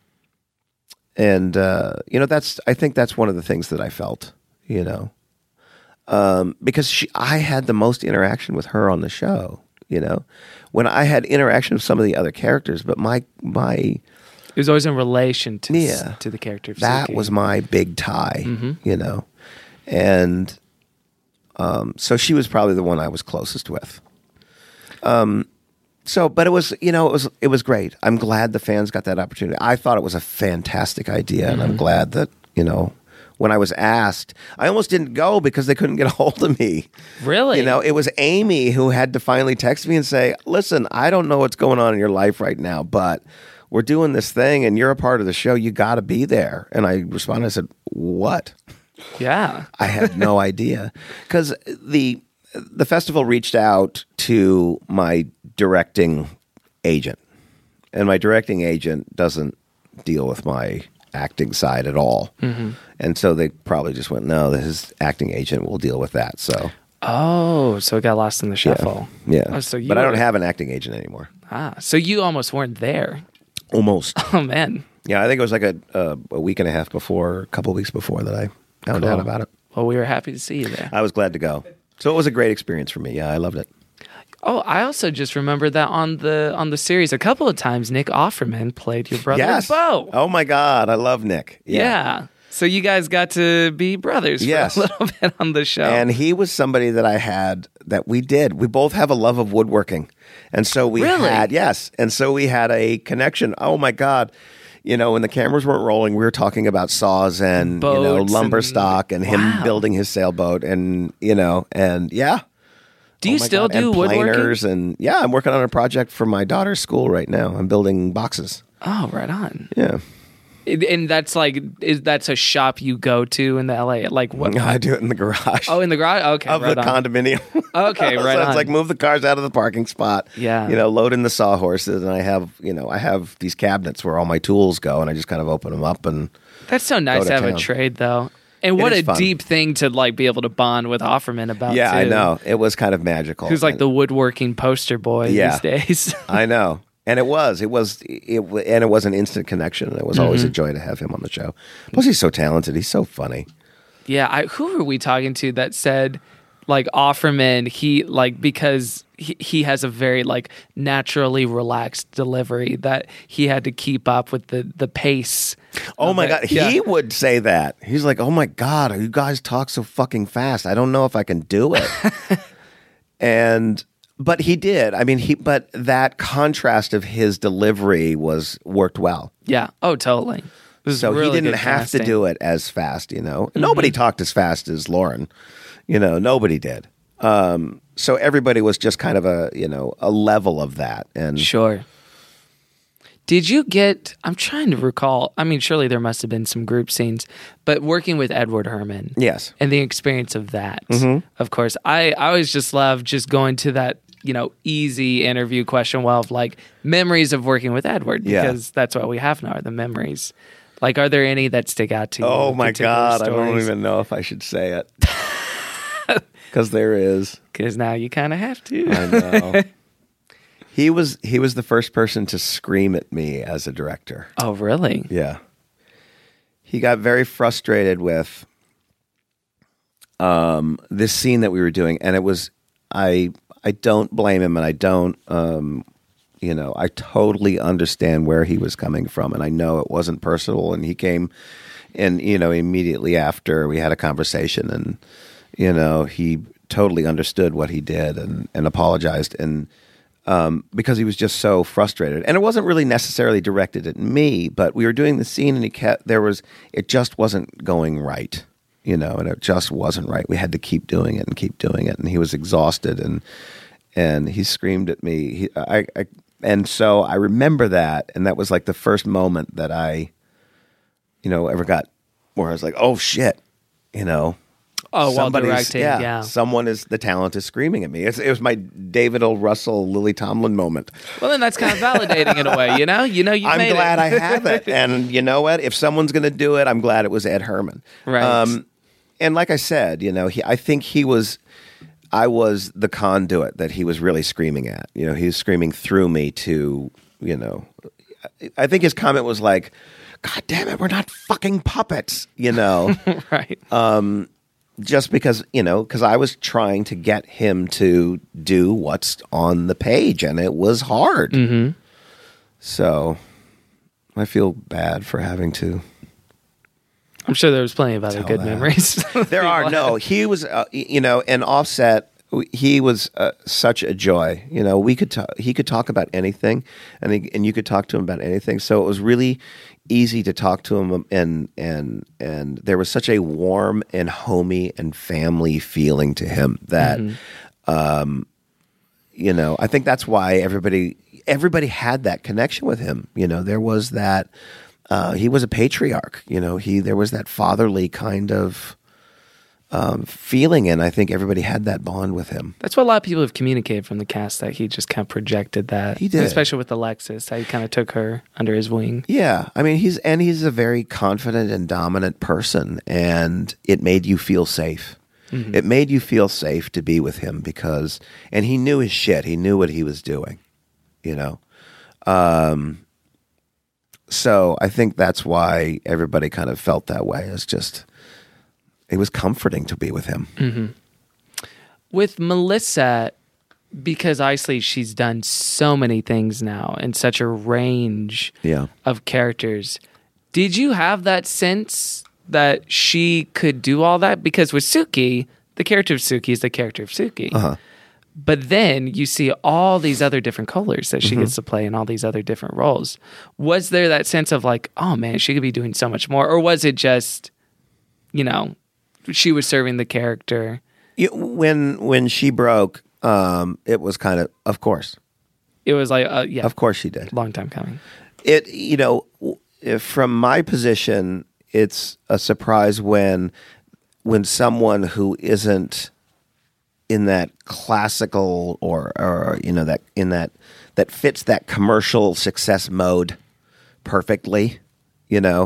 and uh, you know, that's. I think that's one of the things that I felt. You know, um, because she, I had the most interaction with her on the show. You know, when I had interaction with some of the other characters, but my my It was always in relation to Yeah. to the character of that Suki. was my big tie. Mm-hmm. You know, and um, so she was probably the one I was closest with. Um, so, but it was, you know, it was it was great. I'm glad the fans got that opportunity. I thought it was a fantastic idea, and I'm glad that, you know, when I was asked, I almost didn't go because they couldn't get a hold of me. Really? You know, it was Amy who had to finally text me and say, "Listen, I don't know what's going on in your life right now, but we're doing this thing, and you're a part of the show. You got to be there." And I responded, I said, "What?" Yeah. I had no idea, because the the festival reached out to my directing agent, and my directing agent doesn't deal with my acting side at all, mm-hmm. and so they probably just went, "No, his acting agent will deal with that." So Oh, so it got lost in the shuffle. yeah, Oh, so you but I don't were- have an acting agent anymore. Ah, so you almost weren't there. Almost, Oh man. yeah. I think it was like a a, a week and a half before, a couple of weeks before that I found Cool. out about it. Well, we were happy to see you there. I was glad to go. So it was a great experience for me. Yeah, I loved it. Oh, I also just remembered that on the on the series a couple of times Nick Offerman played your brother Yes. Bo. Oh my God, I love Nick. Yeah. So you guys got to be brothers Yes. for a little bit on the show. And he was somebody that I had that we did. We both have a love of woodworking. And so we Really? had, yes. And so we had a connection. Oh my God. You know, when the cameras weren't rolling, we were talking about saws and, you know, Boats lumber and- stock and him Wow. building his sailboat and, you know, and yeah. do you Oh my still God. do and woodworking? planers and yeah, I'm working on a project for my daughter's school right now. I'm building boxes. Oh, right on. Yeah. It- And that's like, is that's a shop you go to in the L A? Like what? I do it in the garage. Oh, in the garage? Okay, of right the on. condominium. Okay, so right it's on. like move the cars out of the parking spot. Yeah. You know, load in the sawhorses, and I have you know I have these cabinets where all my tools go, and I just kind of open them up and That's so nice to to have a town. trade, though. And what is a fun. deep thing to like be able to bond with Offerman about. yeah, too. I know it was kind of magical. Who's like And- the woodworking poster boy Yeah. these days. I know. And it was, it was, it, w- and it was an instant connection. And it was always a Mm-hmm. joy to have him on the show. Plus, he's so talented. He's so funny. Yeah, I, who were we talking to that said like Offerman? He like because he, he has a very like naturally relaxed delivery that he had to keep up with the the pace. Oh of my it. God. He Yeah. would say that. He's like, oh my God, you guys talk so fucking fast. I don't know if I can do it. and, but he did. I mean, he, but that contrast of his delivery was worked well. Yeah. Oh, totally. It was So really he didn't good have casting. to do it as fast, you know. Nobody talked as fast as Lauren. You know, nobody did. Um, so everybody was just kind of a, you know, a level of that. And Sure. Did you get? I'm trying to recall. I mean, surely there must have been some group scenes, but working with Edward Herman, yes. and the experience of that. Mm-hmm. Of course, I I always just love just going to that you know easy interview question well of like memories of working with Edward Yeah. because that's what we have now are the memories. Like, are there any that stick out to you? Oh my particular God, I don't stories? even know if I should say it. Because there is. Because now you kind of have to. I know. he was he was the first person to scream at me as a director. Oh, really? Yeah. He got very frustrated with um, this scene that we were doing, and it was I I don't blame him, and I don't um, you know I totally understand where he was coming from, and I know it wasn't personal. And he came, and you know immediately after we had a conversation, and you know he totally understood what he did and and apologized, and um, because he was just so frustrated. And it wasn't really necessarily directed at me, but we were doing the scene and he kept, there was, it just wasn't going right, you know, and it just wasn't right. We had to keep doing it and keep doing it. And he was exhausted and, and he screamed at me. He, I, I, and so I remember that. And that was like the first moment that I, you know, ever got where I was like, oh shit, you know, Oh, while somebody's- directing, yeah. someone is, the talent is screaming at me. It's, it was my David O. Russell, Lily Tomlin moment. Well, then that's kind of validating in a way, you know? You know, you I'm made glad it. I have it. And you know what? If someone's going to do it, I'm glad it was Ed Herman. Right. and like I said, you know, he, I think he was, I was the conduit that he was really screaming at. You know, he was screaming through me to, you know, I think his comment was like, God damn it, we're not fucking puppets, you know? Right. Just because, you know, because I was trying to get him to do what's on the page, and it was hard. Mm-hmm. So I feel bad for having to. I'm sure there was plenty of other Tell good that. memories. There are no. He was, uh, y- you know, an Offset. He was uh, such a joy. You know, we could talk, he could talk about anything, and he, and you could talk to him about anything. So it was really easy to talk to him, and and and there was such a warm and homey and family feeling to him that, um, you know, I think that's why everybody everybody had that connection with him. You know, there was that. Uh, he was a patriarch. You know, he there was that fatherly kind of. Um, feeling, and I think everybody had that bond with him. That's what a lot of people have communicated from the cast, that he just kind of projected that. He did. Especially with Alexis, how he kind of took her under his wing. Yeah, I mean, he's and he's a very confident and dominant person, and it made you feel safe. Mm-hmm. It made you feel safe to be with him because, and he knew his shit. He knew what he was doing, you know. Um, so I think that's why everybody kind of felt that way. It's just. It was comforting to be with him. Mm-hmm. With Melissa, because obviously she's done so many things now and such a range Yeah. of characters, did you have that sense that she could do all that? Because with Suki, the character of Suki is the character of Suki. Uh-huh. But then you see all these other different colors that she Mm-hmm. gets to play in all these other different roles. Was there that sense of like, oh man, she could be doing so much more? Or was it just, you know, she was serving the character? You, when when she broke, um, it was kind of, of course, It was like, uh, yeah, of course she did. long time coming. It, you know, if from my position, it's a surprise when when someone who isn't in that classical or or you know that in that that fits that commercial success mode perfectly, you know,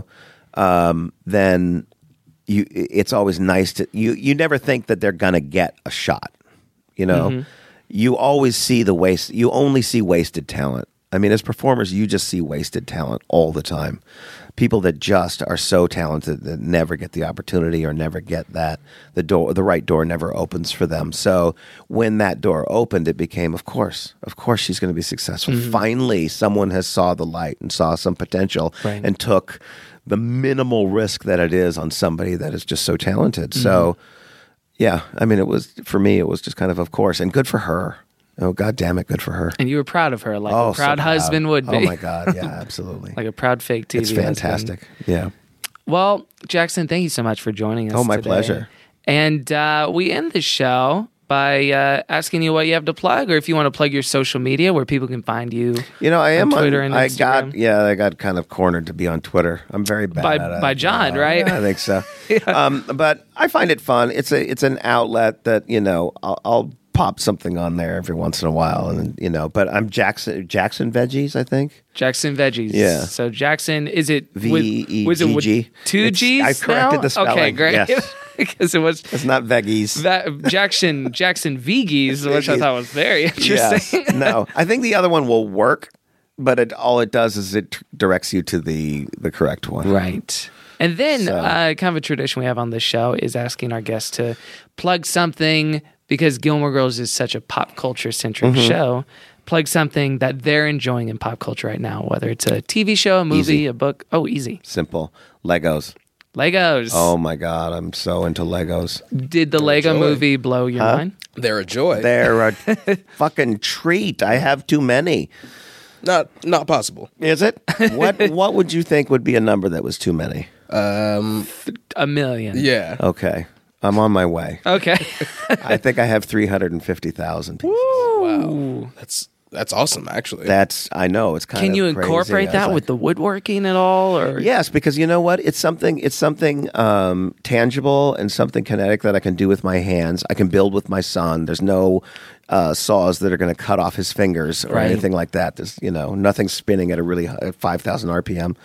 um, then you it's always nice to you you never think that they're gonna get a shot, you know. Mm-hmm. You always see the waste. You only see wasted talent. I mean, as performers, you just see wasted talent all the time. People that just are so talented that never get the opportunity or never get that the door, the right door never opens for them. So when that door opened, it became, of course, of course, she's going to be successful. Finally, someone has saw the light and saw some potential Right. and took the minimal risk that it is on somebody that is just so talented. So, yeah, I mean, it was for me. It was just kind of, of course, and good for her. Oh, God damn it, good for her. And you were proud of her, like Oh, a so proud husband would be. Oh my God, yeah, absolutely. Like a proud fake T V it's husband. fantastic. Yeah. Well, Jackson, thank you so much for joining us. Oh, my today. pleasure. And uh, we end the show by uh, asking you what you have to plug, or if you want to plug your social media where people can find you. You know, I am on Twitter on, and I Instagram. got yeah, I got kind of cornered to be on Twitter. I'm very bad By- at it. by John, Yeah, right? yeah, I think so. um, but I find it fun. It's a it's an outlet that you know I'll, I'll pop something on there every once in a while, and you know. But I'm Jackson Jackson Veggies, I think. Jackson Veggies. Yeah. So Jackson, is it V with- E was it G with G. two It's- G's? I corrected now? the spelling, Okay, great. yes. Because it was It's not veggies. that Jackson Jackson Vegies, which I Vegies. thought was very Yes. interesting. No, I think the other one will work, but it all it does is it t- directs you to the the correct one. Right. And then, So- uh, kind of a tradition we have on this show is asking our guests to plug something because Gilmore Girls is such a pop culture centric Mm-hmm. show. Plug something that they're enjoying in pop culture right now, whether it's a T V show, a movie, Easy. a book. Oh, easy. Simple. Legos. Legos. Oh my God, I'm so into Legos. Did the Lego joy. movie blow your mind? They're a joy. They're a fucking treat. I have too many. Not not possible. Is it? What What would you think would be a number that was too many? Um, A million. yeah. Okay, I'm on my way. Okay. I think I have three hundred fifty thousand pieces. Wow. That's that's awesome. Actually, That's I know it's kind Can of you crazy. incorporate I was that like- with the woodworking at all? Or Yes, because you know what? It's something. It's something um, tangible and something kinetic that I can do with my hands. I can build with my son. There's no uh, saws that are going to cut off his fingers or Right. anything like that. There's you know nothing spinning at a really high, five thousand R P M,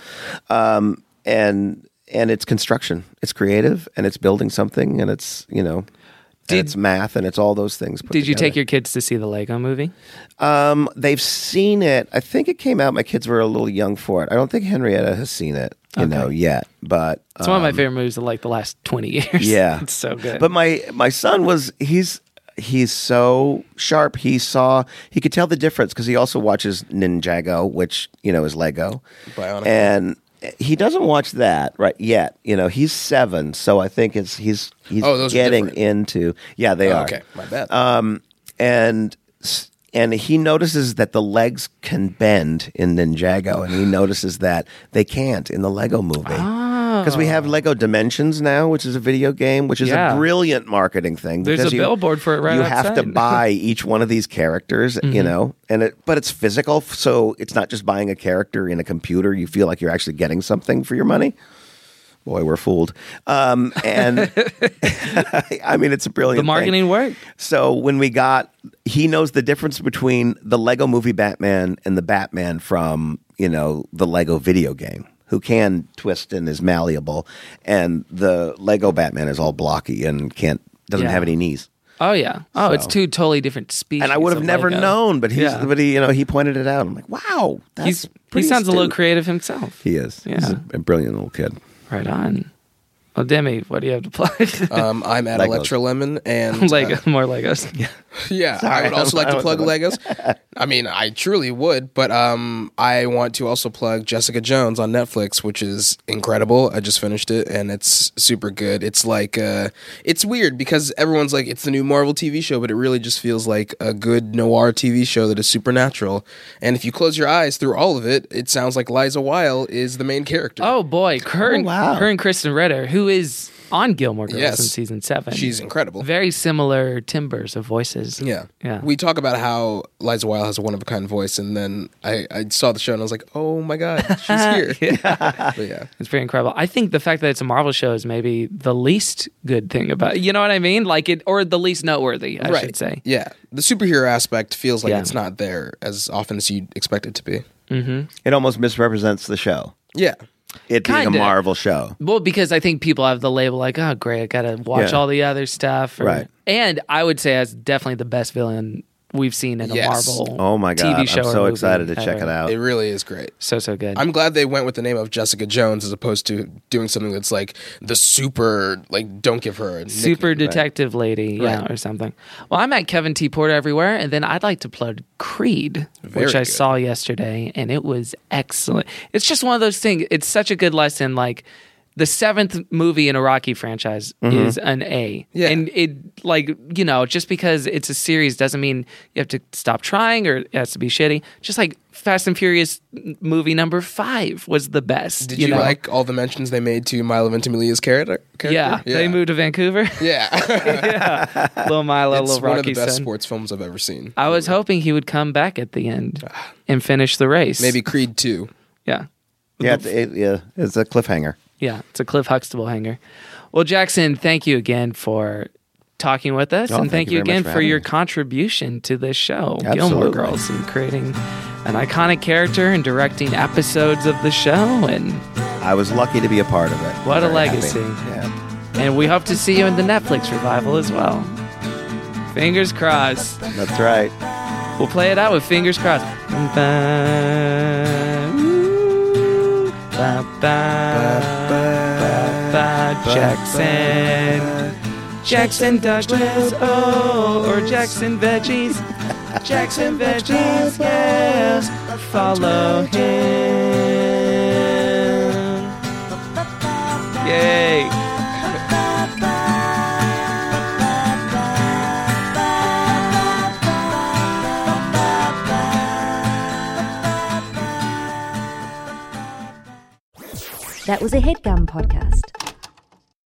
um, and and it's construction. It's creative and it's building something and it's you know. And Did- it's math and it's all those things. put Did you together. take your kids to see the Lego movie? Um, they've seen it. I think it came out. My kids were a little young for it. I don't think Henrietta has seen it, you know, yet. But It's one of my um, favorite movies of like the last twenty years. Yeah, It's so good. But my my son was he's he's so sharp. He saw he could tell the difference because he also watches Ninjago, which you know is Lego, Bionicle. and he doesn't watch that right yet. You know, he's seven, so I think it's he's he's Oh, those are getting different. into yeah they Oh, are okay, my bad. um, and and he notices that the legs can bend in Ninjago, and he notices that they can't in the Lego movie. Because we have Lego Dimensions now, which is a video game, which is Yeah. a brilliant marketing thing. There's because a you- billboard for it right You have to outside. buy each one of these characters, you know, and it, but it's physical, so it's not just buying a character in a computer. You feel like you're actually getting something for your money. Boy, we're fooled. Um, and I mean, it's a brilliant the thing. marketing worked. So when we got, he knows the difference between the Lego movie Batman and the Batman from, you know, the Lego video game, who can twist and is malleable. And the Lego Batman is all blocky and can't, doesn't Yeah. have any knees. Oh yeah. Oh, it's So- two totally different species. And I would have of never Lego. known, but he's, Yeah. but he, you know, he pointed it out. I'm like, wow, that's He's, he pretty sounds a little astute. creative himself. He is. He's Yeah. a, a brilliant little kid. Right on. Well, Demi, what do you have to plug? um, I'm at Legos. Electra Lemon, and Lego, uh, more Legos. yeah, Sorry, I would also I like to was- plug Legos. I mean, I truly would, but um, I want to also plug Jessica Jones on Netflix, which is incredible. I just finished it, and it's super good. It's like, uh, it's weird because everyone's like, it's the new Marvel T V show, but it really just feels like a good noir T V show that is supernatural. And if you close your eyes through all of it, it sounds like Liza Weil is the main character. Oh boy, her, Oh, wow. her and Kristen Ritter, who is on Gilmore Girls Yes. in season seven. She's incredible. Very similar timbres of voices. Yeah. Yeah. We talk about how Liza Weil has a one-of-a-kind voice, and then I, I saw the show and I was like, oh my God, she's here. But yeah. It's pretty incredible. I think the fact that it's a Marvel show is maybe the least good thing about it. You know what I mean? Like it, or the least noteworthy, I right. should say. Yeah. The superhero aspect feels like Yeah. it's not there as often as you'd expect it to be. It almost misrepresents the show. Yeah. It being Kinda. a Marvel show. Well, because I think people have the label like, oh, great, I got to watch Yeah. all the other stuff. or- Right. And I would say that's definitely the best villain we've seen in a Yes. Marvel Oh my T God. V show. I'm or so movie excited to check ever. it out. It really is great. So, so good. I'm glad they went with the name of Jessica Jones as opposed to doing something that's like the super, like, don't give her a Super nickname. detective lady, yeah, Right. or something. Well, I'm at Kevin T. Porter everywhere, and then I'd like to plug Creed, Very which I good. saw yesterday, and it was excellent. It's just one of those things. It's such a good lesson. Like the seventh movie in a Rocky franchise is an A, Yeah. and it like you know just because it's a series doesn't mean you have to stop trying or it has to be shitty. Just like Fast and Furious movie number five was the best. Did you, know? like all the mentions they made to Milo Ventimiglia's character? Yeah, character? they moved to Vancouver. Yeah. Little Milo, It's little one of the Rocky best son. sports films I've ever seen. I was hoping he would come back at the end and finish the race. Maybe Creed two. Yeah. Yeah, it, it, yeah, it's a cliffhanger. Yeah. It's a Cliff Huxtable hanger. Well, Jackson, thank you again for talking with us. Oh, and thank thank you you very again much for for having your me. contribution to this show, Gilmore Absolutely. Girls, and creating an iconic character and directing episodes of the show. And I was lucky to be a part of it. What a Very legacy. happy. Yeah. and we hope to see you in the Netflix revival as well. Fingers crossed. That's right. We'll play it out with fingers crossed. Ba, ooh, ba, ba, ba, ba, Jackson. Jackson Douglas, oh, or Jackson Veggies. Jackson Veggies, yes. Follow him. Yay. That was a HeadGum podcast.